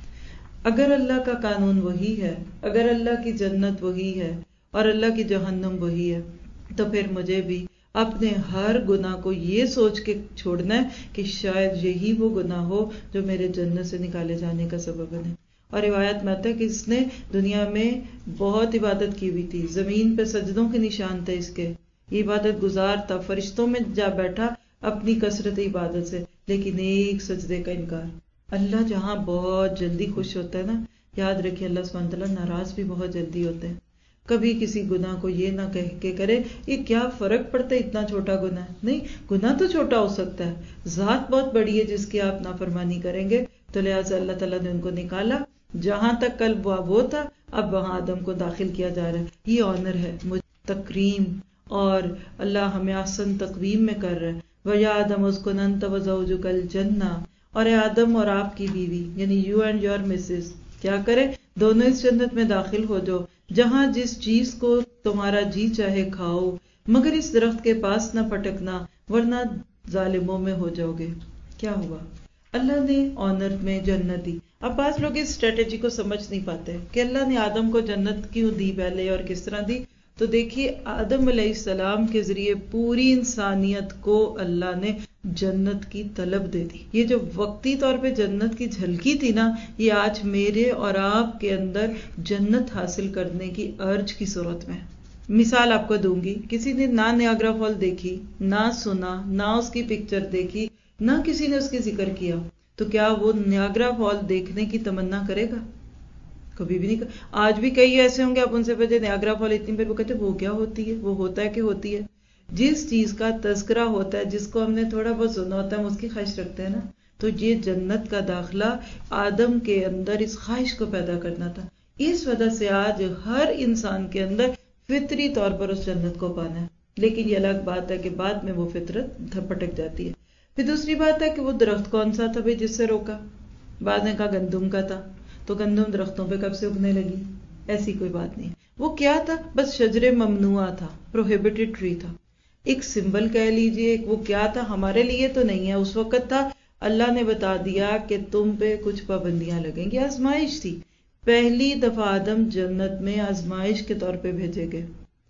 اگر اللہ کا قانون وہی ہے، اگر اللہ کی جنت وہی ہے اور اللہ کی جہنم وہی ہے، تو پھر مجھے بھی اپنے ہر گناہ کو یہ سوچ کے چھوڑنا ہے کہ شاید یہی وہ گناہ ہو جو میرے جنت سے نکالے جانے کا سبب بنے. اور روایت میں آتا ہے کہ اس نے دنیا میں بہت عبادت کی ہوئی تھی، زمین پہ سجدوں کے نشان تھے اس کے، یہ عبادت گزار تھا، فرشتوں میں جا بیٹھا اپنی کثرت عبادت سے، لیکن ایک سجدے کا انکار. اللہ جہاں بہت جلدی خوش ہوتا ہے نا، یاد رکھیے اللہ سبحانہ تعالیٰ ناراض بھی بہت جلدی ہوتے ہیں. کبھی کسی گناہ کو یہ نہ کہہ کے کرے یہ کیا فرق پڑتا ہے، اتنا چھوٹا گناہ ہے. نہیں، گناہ تو چھوٹا ہو سکتا ہے، ذات بہت بڑی ہے جس کی آپ نافرمانی کریں گے. تو لہٰذا اللہ تعالیٰ نے ان کو نکالا، جہاں تک قلب وہ تھا اب وہاں آدم کو داخل کیا جا رہا ہے. یہ آنر ہے، تکریم، اور اللہ ہمیں احسن تقویم میں کر رہا ہے. وَيَا آدَمُ اسْكُنْ أَنْتَ وَزَوْجُكَ الْجَنَّةَ. اور اے آدم اور آپ کی بیوی یعنی یو اینڈ یور مسز کیا کریں؟ دونوں اس جنت میں داخل ہو جاؤ، جہاں جس چیز کو تمہارا جی چاہے کھاؤ، مگر اس درخت کے پاس نہ پٹکنا ورنہ ظالموں میں ہو جاؤ گے. کیا ہوا؟ اللہ نے آنر میں جنت دی. اب بعض لوگ اس اسٹریٹجی کو سمجھ نہیں پاتے کہ اللہ نے آدم کو جنت کیوں دی پہلے اور کس طرح دی. تو دیکھیے آدم علیہ السلام کے ذریعے پوری انسانیت کو اللہ نے جنت کی طلب دے دی. یہ جو وقتی طور پہ جنت کی جھلکی تھی نا، یہ آج میرے اور آپ کے اندر جنت حاصل کرنے کی ارج کی صورت میں. مثال آپ کو دوں گی، کسی نے نہ نیاگرا فال دیکھی، نہ سنا، نہ اس کی پکچر دیکھی، نہ کسی نے اس کی ذکر کیا، تو کیا وہ نیاگرا فال دیکھنے کی تمنا کرے گا؟ کبھی بھی نہیں. آج بھی کئی ایسے ہوں گے آپ ان سے پوچھیں نیاگرا فال اتنی پھر وہ کہتے ہیں وہ کیا ہوتی ہے، وہ ہوتا ہے کہ ہوتی ہے. جس چیز کا تذکرہ ہوتا ہے، جس کو ہم نے تھوڑا بہت سنا ہوتا ہے، ہم اس کی خواہش رکھتے ہیں نا. تو یہ جنت کا داخلہ آدم کے اندر اس خواہش کو پیدا کرنا تھا. اس وجہ سے آج ہر انسان کے اندر فطری طور پر اس جنت کو پانا ہے. لیکن یہ الگ بات ہے کہ بعد میں وہ فطرت پھٹک جاتی ہے. پھر دوسری بات ہے کہ وہ درخت کون سا تھا بھئی جس سے روکا؟ بعد نے کہا گندم کا تھا. تو گندم درختوں پہ کب سے اگنے لگی؟ ایسی کوئی بات نہیں. وہ کیا تھا؟ بس شجر ممنوعہ تھا، پروہیبٹڈ ٹری تھا، ایک سمبل کہہ لیجئے. وہ کیا تھا؟ ہمارے لیے تو نہیں ہے، اس وقت تھا. اللہ نے بتا دیا کہ تم پہ کچھ پابندیاں لگیں گی. آزمائش تھی. پہلی دفعہ آدم جنت میں آزمائش کے طور پہ بھیجے گئے.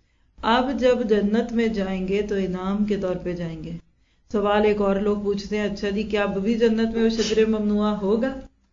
اب جب جنت میں جائیں گے تو انعام کے طور پہ جائیں گے. سوال ایک اور لوگ پوچھتے ہیں، اچھا جی کیا اب بھی جنت میں وہ شجر ممنوعہ ہوگا؟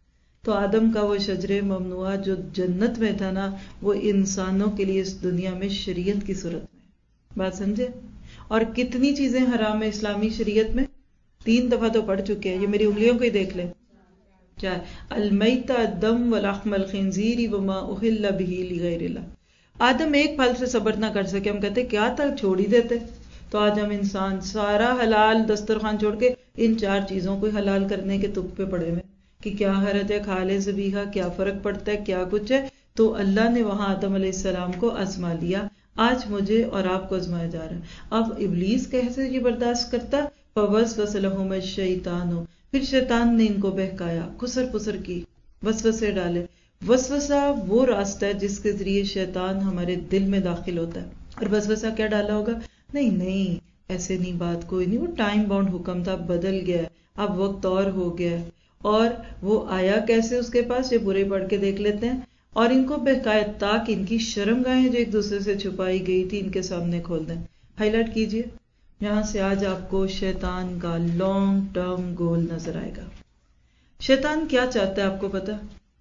تو آدم کا وہ شجر ممنوعہ جو جنت میں تھا نا، وہ انسانوں کے لیے اس دنیا میں شریعت کی صورت میں. بات سمجھے؟ اور کتنی چیزیں حرام ہے اسلامی شریعت میں؟ 3 دفعہ تو پڑھ چکے ہیں. یہ میری انگلیوں کو ہی دیکھ لیں. کیا؟ المیتۃ الدم ولحم الخنزیر وما اہل بہ لغیر اللہ. آدم ایک پھل سے صبر نہ کر سکے، ہم کہتے کیا تھا، چھوڑ ہی دیتے. تو آج ہم انسان سارا حلال دسترخوان چھوڑ کے ان 4 چیزوں کو حلال کرنے کے تک پہ پڑے ہوئے کہ کیا حرج ہے، کھا لے ذبیحہ، کیا فرق پڑتا ہے، کیا کچھ ہے. تو اللہ نے وہاں آدم علیہ السلام کو آزما لیا. آج مجھے اور آپ کو آزمایا جا رہا ہے. اب ابلیس کیسے یہ برداشت کرتا؟ فوسوس لہم الشیطان، پھر شیطان نے ان کو بہکایا، کسر پسر کی، وسوسے ڈالے. وسوسہ وہ راستہ ہے جس کے ذریعے شیطان ہمارے دل میں داخل ہوتا ہے. اور وسوسہ کیا ڈالا ہوگا؟ نہیں ایسے نہیں، بات کوئی نہیں، وہ ٹائم باؤنڈ حکم تھا، بدل گیا ہے، اب وقت اور ہو گیا ہے. اور وہ آیا کیسے اس کے پاس، یہ برے پڑھ کے دیکھ لیتے ہیں. اور ان کو بہکایا تاکہ ان کی شرم گاہیں جو ایک دوسرے سے چھپائی گئی تھی ان کے سامنے کھول دیں. ہائی لائٹ کیجئے. یہاں سے آج آپ کو شیطان کا لانگ ٹرم گول نظر آئے گا. شیطان کیا چاہتا ہے آپ کو پتا؟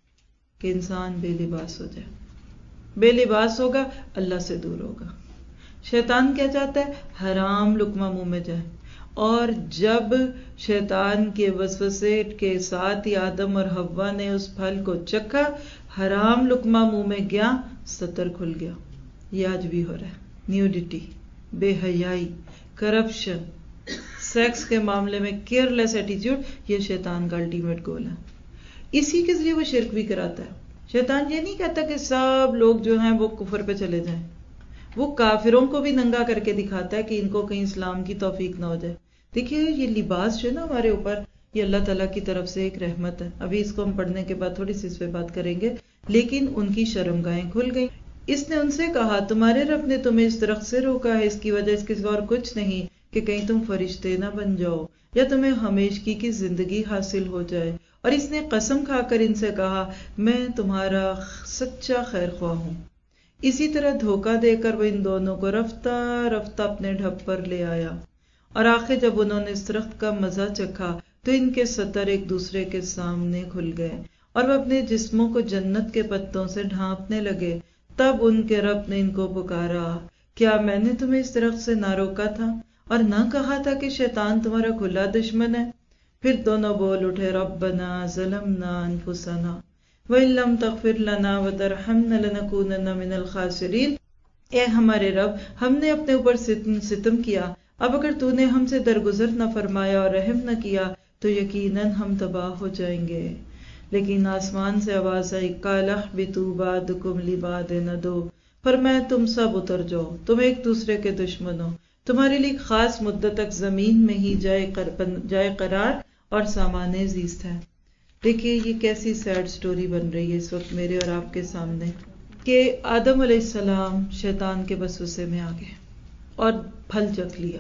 کہ انسان بے لباس ہو جائے. بے لباس ہوگا اللہ سے دور ہوگا. شیطان کیا چاہتا ہے؟ حرام لقمہ منہ میں جائے. اور جب شیطان کے وسوسے کے ساتھ ہی آدم اور حوا نے اس پھل کو چکھا، حرام لقمہ منہ میں گیا، ستر کھل گیا. یہ آج بھی ہو رہا ہے. نیوڈیٹی، بے حیائی، کرپشن، سیکس کے معاملے میں کیئر لیس ایٹیٹیوڈ، یہ شیطان کا الٹیمیٹ گول ہے. اسی کے ذریعے وہ شرک بھی کراتا ہے. شیطان یہ نہیں کہتا کہ سب لوگ جو ہیں وہ کفر پہ چلے جائیں. وہ کافروں کو بھی ننگا کر کے دکھاتا ہے کہ ان کو کہیں اسلام کی توفیق نہ ہو جائے. دیکھیے یہ لباس جو ہے نا ہمارے اوپر، یہ اللہ تعالیٰ کی طرف سے ایک رحمت ہے. ابھی اس کو ہم پڑھنے کے بعد تھوڑی سی اس پہ بات کریں گے. لیکن ان کی شرمگاہیں کھل گئیں. اس نے ان سے کہا تمہارے رب نے تمہیں اس درخت سے روکا ہے، اس کی وجہ اس کے سوا اور کچھ نہیں کہ کہیں تم فرشتے نہ بن جاؤ یا تمہیں ہمیشگی کی زندگی حاصل ہو جائے. اور اس نے قسم کھا کر ان سے کہا میں تمہارا سچا خیر خواہ ہوں. اسی طرح دھوکہ دے کر وہ ان دونوں کو رفتہ رفتہ اپنے ڈھب پر لے آیا. اور آخر جب انہوں نے اس درخت کا مزہ چکھا تو ان کے ستر ایک دوسرے کے سامنے کھل گئے اور وہ اپنے جسموں کو جنت کے پتوں سے ڈھانپنے لگے. تب ان کے رب نے ان کو پکارا، کیا میں نے تمہیں اس درخت سے نہ روکا تھا اور نہ کہا تھا کہ شیطان تمہارا کھلا دشمن ہے؟ پھر دونوں بول اٹھے، ربنا ظلمنا انفسنا وَإِن لَّمْ تَغْفِرْ لَنَا وَتَرْحَمْنَا لَنَكُونَنَّ مِنَ الْخَاسِرِينَ. اے ہمارے رب، ہم نے اپنے اوپر ستم کیا، اب اگر تو نے ہم سے درگزر نہ فرمایا اور رحم نہ کیا تو یقیناً ہم تباہ ہو جائیں گے. لیکن آسمان سے آواز آئی، قَالَ اهْبِطُوا بَعْضُكُمْ لِبَعْضٍ عَدُوٌّ، فرمایا تم سب اتر جاؤ، تم ایک دوسرے کے دشمن ہو، تمہارے لیے خاص مدت تک زمین میں ہی جائے قرار اور سامان زیست ہے. دیکھیے یہ کیسی سیڈ سٹوری بن رہی ہے اس وقت میرے اور آپ کے سامنے کہ آدم علیہ السلام شیطان کے وسوسے میں آ گئے اور پھل چکھ لیا.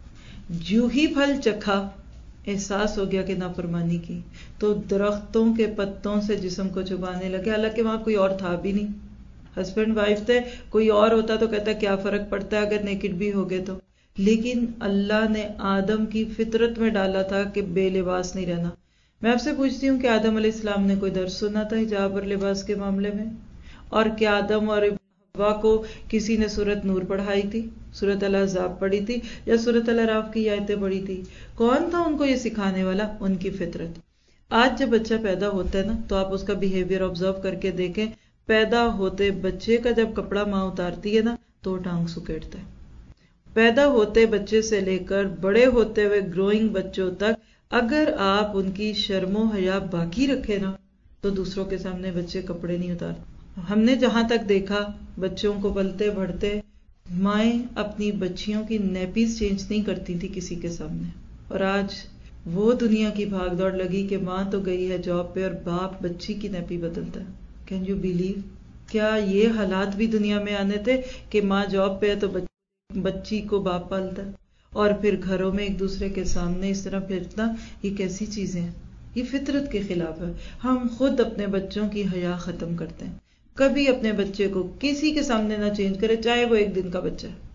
جو ہی پھل چکھا احساس ہو گیا کہ نافرمانی کی، تو درختوں کے پتوں سے جسم کو چھپانے لگے. حالانکہ وہاں کوئی اور تھا بھی نہیں، ہسبینڈ وائف تھے. کوئی اور ہوتا تو کہتا کیا فرق پڑتا ہے اگر نیکڈ بھی ہو گئے تو. لیکن اللہ نے آدم کی فطرت میں ڈالا تھا کہ بے لباس نہیں رہنا. میں آپ سے پوچھتی ہوں کہ آدم علیہ السلام نے کوئی درس سنا تھا حجاب اور لباس کے معاملے میں؟ اور کیا آدم اور حوا کو کسی نے سورۃ نور پڑھائی تھی، سورۃ الاحزاب پڑھی تھی یا سورۃ الاعراف کی آیتیں پڑھی تھی؟ کون تھا ان کو یہ سکھانے والا؟ ان کی فطرت. آج جب بچہ پیدا ہوتا ہے نا تو آپ اس کا بیہیویئر آبزرو کر کے دیکھیں. پیدا ہوتے بچے کا جب کپڑا ماں اتارتی ہے نا تو ٹانگ سکیڑتا ہے. پیدا ہوتے بچے سے لے کر بڑے ہوتے ہوئے گروئنگ بچوں تک اگر آپ ان کی شرم و حیا باقی رکھے نا تو دوسروں کے سامنے بچے کپڑے نہیں اتارتے. ہم نے جہاں تک دیکھا بچوں کو پلتے بڑھتے مائیں اپنی بچیوں کی نیپیز چینج نہیں کرتی تھی کسی کے سامنے. اور آج وہ دنیا کی بھاگ دوڑ لگی کہ ماں تو گئی ہے جاب پہ اور باپ بچی کی نیپی بدلتا ہے. Can you believe? کیا یہ حالات بھی دنیا میں آنے تھے کہ ماں جاب پہ ہے تو بچی کو باپ پالتا ہے اور پھر گھروں میں ایک دوسرے کے سامنے اس طرح پھرنا؟ یہ کیسی چیزیں ہیں؟ یہ فطرت کے خلاف ہے. ہم خود اپنے بچوں کی حیا ختم کرتے ہیں. کبھی اپنے بچے کو کسی کے سامنے نہ چینج کرے، چاہے وہ ایک دن کا بچہ ہے،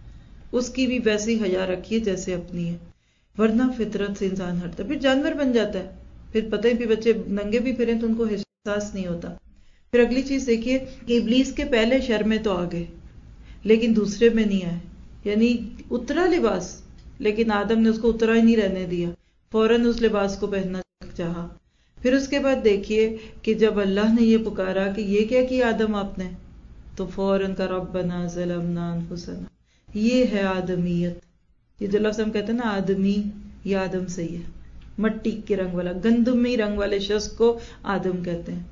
اس کی بھی ویسی حیا رکھیے جیسے اپنی ہے، ورنہ فطرت سے انسان ہٹتا ہے، پھر جانور بن جاتا ہے. پھر پتہ ہی بھی بچے ننگے بھی پھریں تو ان کو احساس نہیں ہوتا. پھر اگلی چیز دیکھیے کہ ابلیس کے پہلے شر میں تو آ گئے لیکن دوسرے میں نہیں آئے. یعنی اترا لباس لیکن آدم نے اس کو اترا ہی نہیں رہنے دیا، فوراً اس لباس کو پہننا چاہا. پھر اس کے بعد دیکھیے کہ جب اللہ نے یہ پکارا کہ یہ کیا کیا آدم آپ نے، تو فوراً کا ربنا ظلمنا انفسنا. یہ ہے آدمیت. یہ جو لفظ ہم کہتے ہیں نا آدمی، یہ آدم سے ہی ہے. مٹی کے رنگ والا، گندمی رنگ والے شخص کو آدم کہتے ہیں.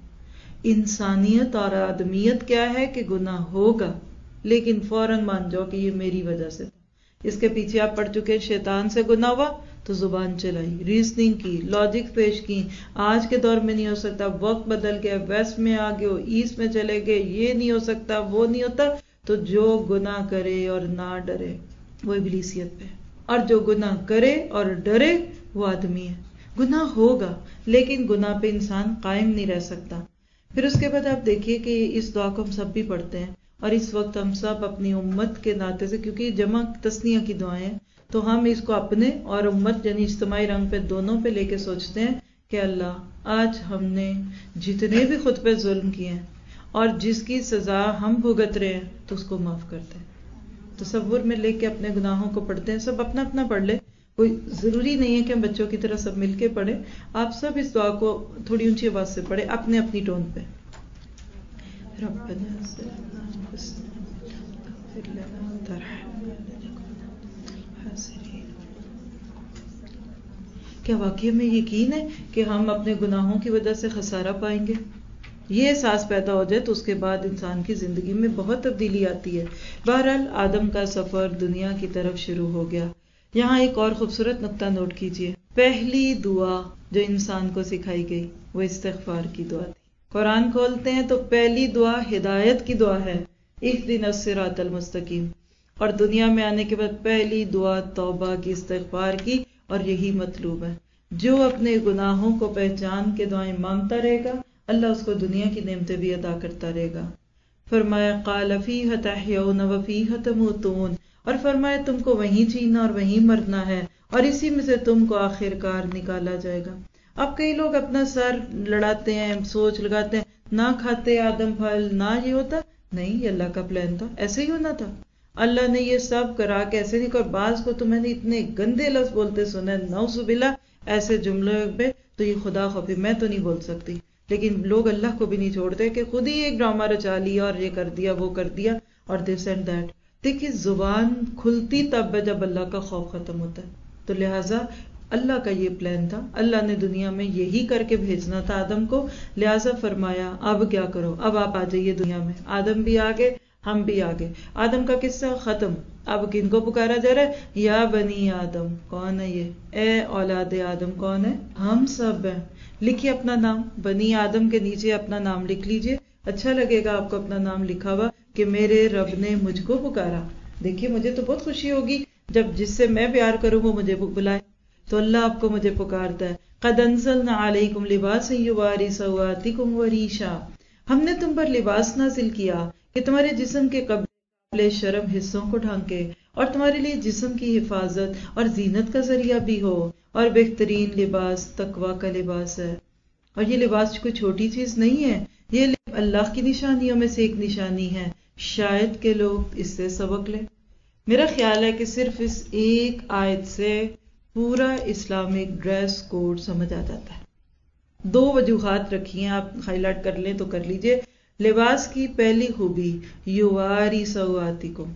انسانیت اور آدمیت کیا ہے کہ گناہ ہوگا لیکن فوراً مان جاؤ کہ یہ میری وجہ سے تھا. اس کے پیچھے آپ پڑھ چکے، شیطان سے گناہ ہوا تو زبان چلائی، ریزننگ کی، لاجک پیش کی. آج کے دور میں نہیں ہو سکتا، وقت بدل گیا، ویسٹ میں آ گئے ہو، ایسٹ میں چلے گئے، یہ نہیں ہو سکتا، وہ نہیں ہوتا. تو جو گناہ کرے اور نہ ڈرے وہ ابلیسیت پہ، اور جو گناہ کرے اور ڈرے وہ آدمی ہے. گناہ ہوگا لیکن گناہ پہ انسان قائم نہیں رہ سکتا. پھر اس کے بعد آپ دیکھیے کہ اس دعا کو ہم سب بھی پڑھتے ہیں اور اس وقت ہم سب اپنی امت کے ناطے سے، کیونکہ جمع تثنیہ کی دعائیں ہیں تو ہم اس کو اپنے اور امت یعنی اجتماعی رنگ پہ دونوں پہ لے کے سوچتے ہیں کہ اللہ آج ہم نے جتنے بھی خود پہ ظلم کیے ہیں اور جس کی سزا ہم بھگت رہے ہیں تو اس کو معاف کرتے ہیں. تصور میں لے کے اپنے گناہوں کو پڑھتے ہیں. سب اپنا اپنا پڑھ لے, کوئی ضروری نہیں ہے کہ ہم بچوں کی طرح سب مل کے پڑھیں. آپ سب اس دعا کو تھوڑی اونچی آواز سے پڑھیں اپنے اپنی ٹون پہ. ربنا ظلمنا انفسنا فاغفر لنا وترحمنا لنكن خاسرین. کیا واقعی میں یقین ہے کہ ہم اپنے گناہوں کی وجہ سے خسارہ پائیں گے؟ یہ احساس پیدا ہو جائے تو اس کے بعد انسان کی زندگی میں بہت تبدیلی آتی ہے. بہرحال آدم کا سفر دنیا کی طرف شروع ہو گیا. یہاں ایک اور خوبصورت نقطہ نوٹ کیجئے. پہلی دعا جو انسان کو سکھائی گئی وہ استغفار کی دعا تھی. قرآن کھولتے ہیں تو پہلی دعا ہدایت کی دعا ہے, اہدنا الصراط المستقیم. اور دنیا میں آنے کے بعد پہلی دعا توبہ کی, استغفار کی, اور یہی مطلوب ہے. جو اپنے گناہوں کو پہچان کے دعائیں مانگتا رہے گا اللہ اس کو دنیا کی نعمتیں بھی عطا کرتا رہے گا. فرمایا قال فیہا تحیون وفیہا تموتون, اور فرمایا تم کو وہیں جینا اور وہیں مرنا ہے اور اسی میں سے تم کو آخر کار نکالا جائے گا. اب کئی لوگ اپنا سر لڑاتے ہیں, سوچ لگاتے ہیں نہ کھاتے آدم پھل نہ یہ ہوتا. نہیں, یہ اللہ کا پلان تھا, ایسے ہی ہونا تھا. اللہ نے یہ سب کرا کے ایسے نہیں. اور بعض کو تو میں نے اتنے گندے لفظ بولتے سنے, نعوذ باللہ, ایسے جملے پہ تو یہ خدا خوفی میں تو نہیں بول سکتی. لیکن لوگ اللہ کو بھی نہیں چھوڑتے کہ خود ہی ایک ڈرامہ رچا لیا اور یہ کر دیا وہ کر دیا اور دس اینڈ دیٹ. دیکھیے زبان کھلتی تب ہے جب اللہ کا خوف ختم ہوتا ہے. تو لہٰذا اللہ کا یہ پلان تھا, اللہ نے دنیا میں یہی کر کے بھیجنا تھا آدم کو. لہٰذا فرمایا اب کیا کرو, اب آپ آ جائیے دنیا میں. آدم بھی آگے ہم بھی آگے. آدم کا قصہ ختم. اب کن کو پکارا جا رہا ہے؟ یا بنی آدم. کون ہے یہ؟ اے اولاد آدم. کون ہے؟ ہم سب ہیں. لکھیے اپنا نام, بنی آدم کے نیچے اپنا نام لکھ لیجئے. اچھا لگے گا آپ کو اپنا نام لکھا ہوا کہ میرے رب نے مجھ کو پکارا. دیکھیے مجھے تو بہت خوشی ہوگی جب جس سے میں پیار کروں وہ مجھے بلائے. تو اللہ آپ کو مجھے پکارتا ہے. قد انزلنا علیکم لباسا یواری سوآتکم وریشا. ہم نے تم پر لباس نازل کیا کہ تمہارے جسم کے قابل شرم حصوں کو ڈھانکے اور تمہارے لیے جسم کی حفاظت اور زینت کا ذریعہ بھی ہو. اور بہترین لباس تقوی کا لباس ہے. اور یہ لباس کوئی چھوٹی چیز نہیں ہے, یہ اللہ کی نشانیوں میں سے ایک نشانی ہے. شاید کہ لوگ اس سے سبق لیں. میرا خیال ہے کہ صرف اس ایک آیت سے پورا اسلامک ڈریس کوڈ سمجھ آ جاتا ہے. 2 وجوہات رکھی ہیں, آپ ہائی لائٹ کر لیں تو کر لیجئے. لباس کی پہلی خوبی یواری سوآتکم,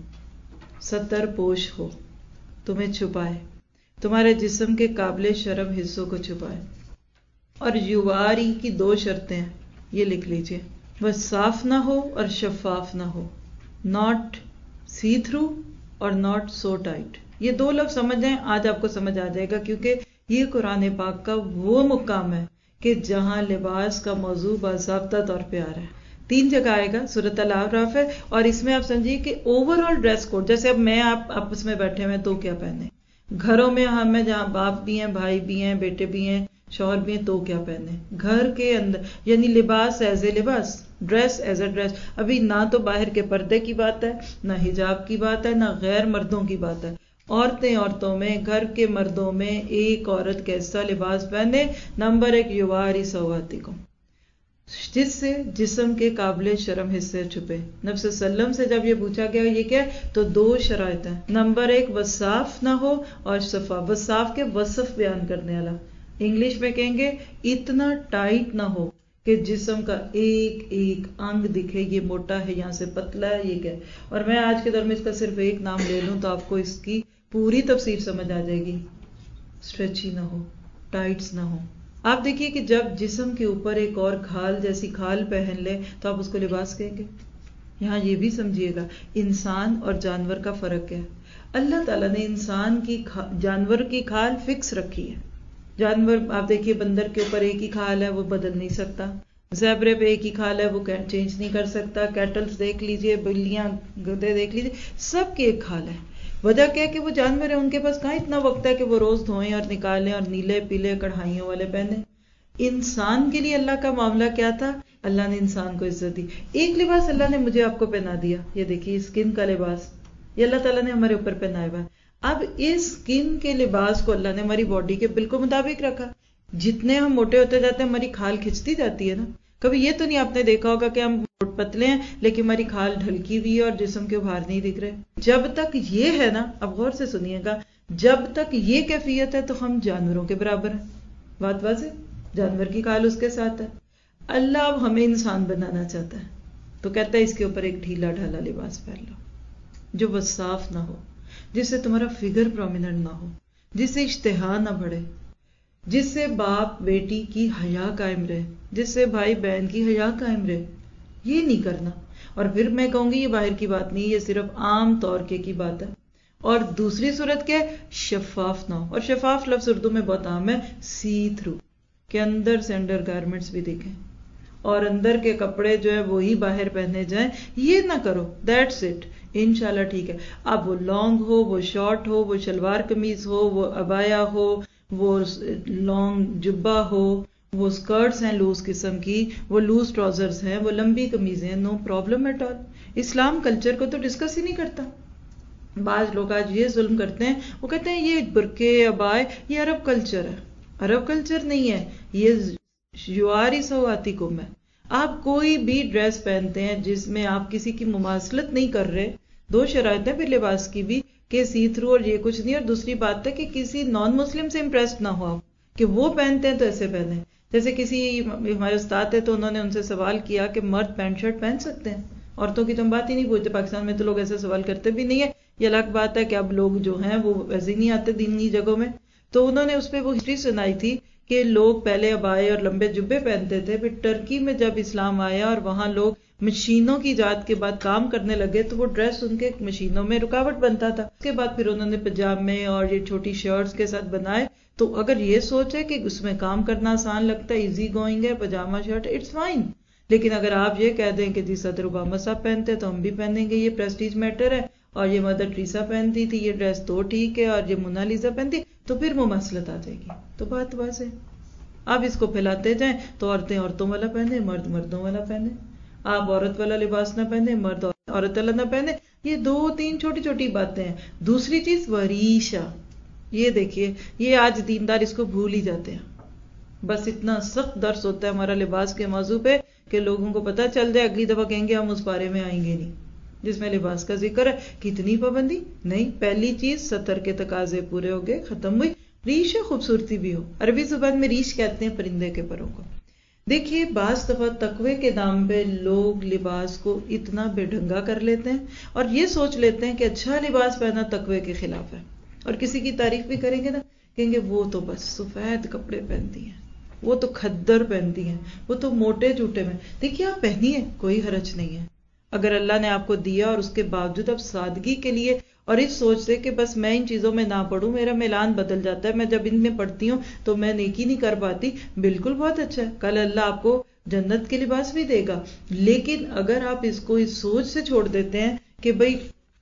ستر پوش ہو, تمہیں چھپائے, تمہارے جسم کے قابل شرم حصوں کو چھپائے. اور یواری کی 2 شرطیں ہیں, یہ لکھ لیجئے. بس صاف نہ ہو اور شفاف نہ ہو, ناٹ سی تھرو اور ناٹ سو ٹائٹ. یہ 2 لفظ سمجھ جائیں, آج آپ کو سمجھ آ جائے گا, کیونکہ یہ قرآن پاک کا وہ مقام ہے کہ جہاں لباس کا موضوع باضابطہ طور پہ آ رہا ہے. 3 جگہ آئے گا, سورۃ الاعراف ہے. اور اس میں آپ سمجھیے کہ اوور آل ڈریس کوڈ, جیسے اب میں آپ آپس میں بیٹھے ہوئے تو کیا پہنے, گھروں میں ہمیں جہاں باپ بھی ہیں, بھائی بھی ہیں, بیٹے بھی ہیں, شوہر بھی ہیں, تو کیا پہنے. گھر کے اندر یعنی لباس ایز اے لباس, ڈریس ایز اے ڈریس. ابھی نہ تو باہر کے پردے کی بات ہے, نہ حجاب کی بات ہے, نہ غیر مردوں کی بات ہے. عورتوں میں, گھر کے مردوں میں ایک عورت کیسا لباس پہنے؟ نمبر 1 یواری سوآتکم, جس سے جسم کے قابل شرم حصے چھپے. نبی صلی اللہ علیہ وسلم سے جب یہ پوچھا گیا یہ کیا ہے تو 2 شرائط ہیں. نمبر 1 وصاف نہ ہو اور شفاف. وصاف کے وصف بیان کرنے والا, انگلش میں کہیں گے اتنا ٹائٹ نہ ہو کہ جسم کا ایک ایک انگ دکھے, یہ موٹا ہے, یہاں سے پتلا ہے, یہ کیا ہے. اور میں آج کے دور میں اس کا صرف ایک نام لے لوں تو آپ کو اس کی پوری تفسیر سمجھ آ جائے گی. اسٹریچی نہ ہو, ٹائٹس نہ ہو. آپ دیکھیے کہ جب جسم کے اوپر ایک اور کھال جیسی کھال پہن لے تو آپ اس کو لباس کہیں گے. یہاں یہ بھی سمجھیے گا انسان اور جانور کا فرق ہے. اللہ تعالیٰ نے انسان کی جانور کی کھال فکس رکھی ہے. جانور آپ دیکھیے بندر کے اوپر ایک ہی کھال ہے, وہ بدل نہیں سکتا. زیبرے پہ ایک ہی کھال ہے, وہ چینج نہیں کر سکتا. کیٹلز دیکھ لیجئے, بلیاں, گدھے دیکھ لیجئے, سب کی ایک کھال ہے. وجہ کیا ہے کہ وہ جانور ہیں, ان کے پاس کہاں اتنا وقت ہے کہ وہ روز دھوئیں اور نکالیں اور نیلے پیلے کڑھائیوں والے پہنے. انسان کے لیے اللہ کا معاملہ کیا تھا؟ اللہ نے انسان کو عزت دی. ایک لباس اللہ نے مجھے آپ کو پہنا دیا, یہ دیکھیے اسکن کا لباس, یہ اللہ تعالیٰ نے ہمارے اوپر پہنایا ہوا ہے. اب اس اسکن کے لباس کو اللہ نے ہماری باڈی کے بالکل مطابق رکھا. جتنے ہم موٹے ہوتے جاتے ہیں ہماری کھال کھچتی جاتی ہے نا. کبھی یہ تو نہیں آپ نے دیکھا ہوگا کہ ہم پتلے ہیں لیکن ہماری کھال ڈھلکی ہوئی ہے اور جسم کے ابھار نہیں دکھ رہے. جب تک یہ ہے نا، اب غور سے سنیے گا، جب تک یہ کیفیت ہے تو ہم جانوروں کے برابر ہیں. بات واضح؟ جانور کی کھال اس کے ساتھ ہے. اللہ اب ہمیں انسان بنانا چاہتا ہے تو کہتا ہے اس کے اوپر ایک ڈھیلا ڈھالا لباس پہن لو جو بس صاف نہ ہو، جس سے تمہارا فگر پرومیننٹ نہ ہو، جس سے اشتہا نہ بڑھے، جس سے باپ بیٹی کی حیا قائم رہے، جس سے بھائی بہن کی حیا قائم رہے. یہ نہیں کرنا. اور پھر میں کہوں گی یہ باہر کی بات نہیں، یہ صرف عام طور کی بات ہے. اور دوسری صورت کیا ہے؟ شفاف نہ ہو. اور شفاف لفظ اردو میں بہت عام ہے، سی تھرو، کہ اندر سے انڈر گارمنٹس بھی دکھیں اور اندر کے کپڑے جو ہے وہی باہر پہنے جائیں. یہ نہ کرو. That's it. انشاءاللہ ٹھیک ہے. اب وہ لانگ ہو، وہ شارٹ ہو، وہ شلوار قمیض ہو، وہ عبایا ہو، وہ لانگ جبہ ہو، وہ سکرٹس ہیں لوز قسم کی، وہ لوز ٹراؤزرز ہیں، وہ لمبی قمیضیں، نو پرابلم ایٹ آل. اسلام کلچر کو تو ڈسکس ہی نہیں کرتا. بعض لوگ آج یہ ظلم کرتے ہیں، وہ کہتے ہیں یہ برقعے عبائے یہ عرب کلچر ہے. عرب کلچر نہیں ہے، یہ جواری سواتیکم ہے. آپ کوئی بھی ڈریس پہنتے ہیں جس میں آپ کسی کی مماثلت نہیں کر رہے. دو شرائط ہیں پھر لباس کی بھی، کہ سی تھرو اور یہ کچھ نہیں. اور دوسری بات ہے کہ کسی نان مسلم سے امپریسڈ نہ ہو آپ کہ وہ پہنتے ہیں تو ایسے پہنے. جیسے کسی ہمارے استاد تھے تو انہوں نے ان سے سوال کیا کہ مرد پینٹ شرٹ پہن سکتے ہیں؟ عورتوں کی تو ہم بات ہی نہیں پوچھتے. پاکستان میں تو لوگ ایسے سوال کرتے بھی نہیں ہے. یہ الگ بات ہے کہ اب لوگ جو ہیں وہ ویسے ہی نہیں آتے دینی جگہوں میں. تو انہوں نے اس پہ وہ ہسٹری سنائی تھی کہ لوگ پہلے عبائے اور لمبے جبے پہنتے تھے. پھر ٹرکی میں جب اسلام آیا اور وہاں لوگ مشینوں کی ایجاد کے بعد کام کرنے لگے تو وہ ڈریس ان کے مشینوں میں رکاوٹ بنتا تھا. اس کے بعد پھر انہوں نے پجامے اور یہ چھوٹی شرٹس کے ساتھ بنائے. تو اگر یہ سوچ ہے کہ اس میں کام کرنا آسان لگتا ہے، ایزی گوئنگ ہے، پجامہ شرٹ، اٹس فائن. لیکن اگر آپ یہ کہہ دیں کہ جی صدر اوباما صاحب پہنتے تو ہم بھی پہنیں گے، یہ پریسٹیج میٹر ہے، اور یہ مدر ٹریسا پہنتی تھی یہ ڈریس تو ٹھیک ہے، اور یہ مونالیزا پہنتی، تو پھر مماثلت آ جائے گی. تو بات واضح. آپ اس کو پھیلاتے جائیں تو عورتیں عورتوں والا پہنے، مرد مردوں والا پہنے. آپ عورت والا لباس نہ پہنے، مرد عورت والا نہ پہنے. یہ دو تین چھوٹی چھوٹی باتیں ہیں. دوسری چیز وریشہ. یہ دیکھیے یہ آج دیندار اس کو بھول ہی جاتے ہیں. بس اتنا سخت درس ہوتا ہے ہمارا لباس کے موضوع پہ کہ لوگوں کو پتہ چل جائے، اگلی دفعہ کہیں گے ہم اس بارے میں آئیں گے نہیں جس میں لباس کا ذکر ہے. کتنی پابندی نہیں. پہلی چیز سطر کے تقاضے پورے ہو گئے، ختم ہوئی. ریش خوبصورتی بھی ہو. عربی زبان میں ریش کہتے ہیں پرندے کے پروں کو. دیکھیے بعض دفعہ تقوی کے نام پہ لوگ لباس کو اتنا بے ڈھنگا کر لیتے ہیں اور یہ سوچ لیتے ہیں کہ اچھا لباس پہننا تقوی کے خلاف ہے. اور کسی کی تعریف بھی کریں گے نا، کہیں گے وہ تو بس سفید کپڑے پہنتی ہیں، وہ تو کھدر پہنتی ہیں، وہ تو موٹے جوٹے میں. دیکھیے آپ پہنیے، کوئی حرج نہیں ہے. اگر اللہ نے آپ کو دیا اور اس کے باوجود اب سادگی کے لیے اور اس سوچ سے کہ بس میں ان چیزوں میں نہ پڑھوں، میرا میلان بدل جاتا ہے، میں جب ان میں پڑھتی ہوں تو میں نیکی نہیں کر پاتی، بالکل بہت اچھا ہے. کل اللہ آپ کو جنت کے لباس بھی دے گا. لیکن اگر آپ اس کو اس سوچ سے چھوڑ دیتے ہیں کہ بھئی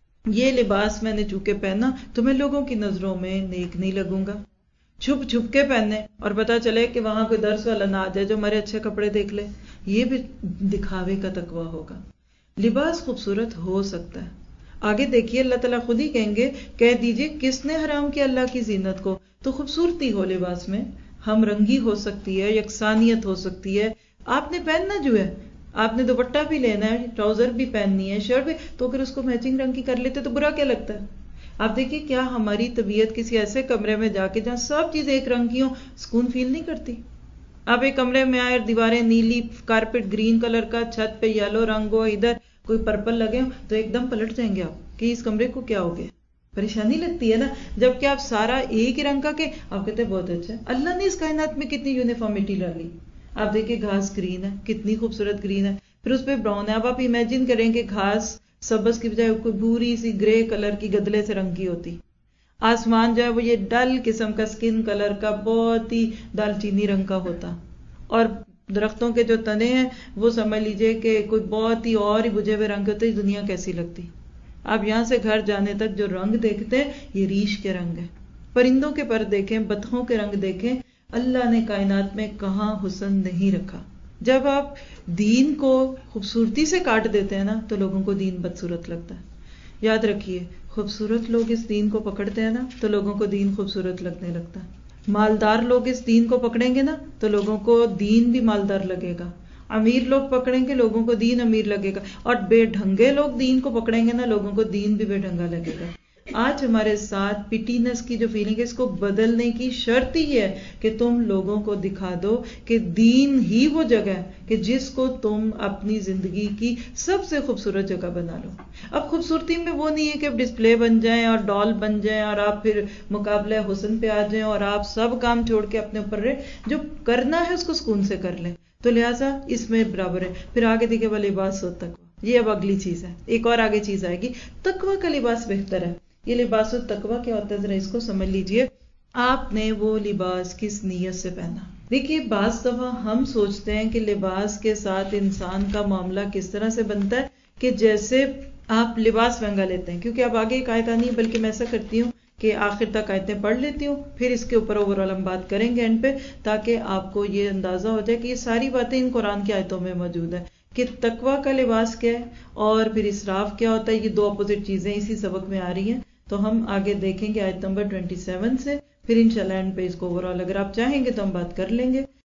یہ لباس میں نے چونکہ پہنا تو میں لوگوں کی نظروں میں نیک نہیں لگوں گا، چھپ چھپ کے پہنے اور پتا چلے کہ وہاں کوئی درس والا نہ آ جائے جو ہمارے اچھے کپڑے دیکھ لے، یہ بھی دکھاوے کا تقویٰ ہوگا. لباس خوبصورت ہو سکتا ہے. آگے دیکھیے اللہ تعالیٰ خود ہی کہیں گے، کہہ دیجئے کس نے حرام کیا اللہ کی زینت کو. تو خوبصورتی ہو لباس میں، ہم رنگی ہو سکتی ہے، یکسانیت ہو سکتی ہے. آپ نے پہننا جو ہے، آپ نے دوپٹہ بھی لینا ہے، ٹراؤزر بھی پہننی ہے، شرٹ بھی، تو اگر اس کو میچنگ رنگ کی کر لیتے تو برا کیا لگتا ہے. آپ دیکھیے کیا ہماری طبیعت کسی ایسے کمرے میں جا کے جہاں سب چیزیں ایک رنگ کی ہوں سکون فیل نہیں کرتی. آپ ایک کمرے میں آئے، دیواریں نیلی، کارپیٹ گرین کلر کا، چھت پہ یلو رنگ ہو، ادھر کوئی پرپل لگے ہو تو ایک دم پلٹ جائیں گے آپ کہ اس کمرے کو کیا ہو گیا. پریشانی لگتی ہے نا. جبکہ آپ سارا ایک ہی رنگ کا کہ آپ کہتے ہیں بہت اچھا ہے. اللہ نے اس کائنات میں کتنی یونیفارمٹی ڈالی. آپ دیکھیں گھاس گرین ہے، کتنی خوبصورت گرین ہے، پھر اس پہ براؤن ہے. اب آپ امیجن کریں کہ گھاس سبز کی بجائے کوئی بھوری سی گرے کلر کی گدلے سے رنگ کی ہوتی. آسمان جو ہے وہ یہ ڈل قسم کا سکن کلر کا بہت ہی دال چینی رنگ کا ہوتا. اور درختوں کے جو تنے ہیں وہ سمجھ لیجئے کہ کوئی بہت ہی اور ہی بجھے ہوئے رنگ ہوتے. دنیا کیسی لگتی. آپ یہاں سے گھر جانے تک جو رنگ دیکھتے ہیں یہ ریش کے رنگ ہیں. پرندوں کے پر دیکھیں، بطخوں کے رنگ دیکھیں. اللہ نے کائنات میں کہاں حسن نہیں رکھا. جب آپ دین کو خوبصورتی سے کاٹ دیتے ہیں نا تو لوگوں کو دین بدصورت لگتا ہے. یاد رکھیے خوبصورت لوگ اس دین کو پکڑتے ہیں نا تو لوگوں کو دین خوبصورت لگنے لگتا ہے. مالدار لوگ اس دین کو پکڑیں گے نا تو لوگوں کو دین بھی مالدار لگے گا. امیر لوگ پکڑیں گے لوگوں کو دین امیر لگے گا, اور بے ڈھنگے لوگ دین کو پکڑیں گے نا لوگوں کو دین بھی بے ڈھنگا لگے گا. آج ہمارے ساتھ پٹینس کی جو فیلنگ ہے اس کو بدلنے کی شرط ہی ہے کہ تم لوگوں کو دکھا دو کہ دین ہی وہ جگہ ہے کہ جس کو تم اپنی زندگی کی سب سے خوبصورت جگہ بنا لو. اب خوبصورتی میں وہ نہیں ہے کہ اب ڈسپلے بن جائیں اور ڈال بن جائیں اور آپ پھر مقابلہ حسن پہ آ جائیں اور آپ سب کام چھوڑ کے اپنے اوپر رہے. جو کرنا ہے اس کو سکون سے کر لیں. تو لہٰذا اس میں برابر ہے. پھر آگے دیکھے وہ لباس و تقویٰ, یہ اب اگلی چیز ہے. ایک اور آگے چیز آئے گی, تقویٰ کا لباس بہتر ہے. یہ لباس التقویٰ کیا ہوتا ہے ذرا اس کو سمجھ لیجئے. آپ نے وہ لباس کس نیت سے پہنا. دیکھیے بعض دفعہ ہم سوچتے ہیں کہ لباس کے ساتھ انسان کا معاملہ کس طرح سے بنتا ہے کہ جیسے آپ لباس مہنگا لیتے ہیں, کیونکہ اب آگے ایک آیت آنی ہے, بلکہ میں ایسا کرتی ہوں کہ آخر تک آیتیں پڑھ لیتی ہوں, پھر اس کے اوپر اوورآل ہم بات کریں گے اینڈ پہ, تاکہ آپ کو یہ اندازہ ہو جائے کہ یہ ساری باتیں ان قرآن کی آیتوں میں موجود ہیں کہ تقویٰ کا لباس کیا ہے اور پھر اسراف کیا ہوتا ہے. یہ دو اپوزٹ چیزیں اسی سبق میں آ رہی ہیں. تو ہم آگے دیکھیں گے آیت نمبر 27 سے, پھر انشاءاللہ اینڈ پہ اس کو اوورآل اگر آپ چاہیں گے تو ہم بات کر لیں گے.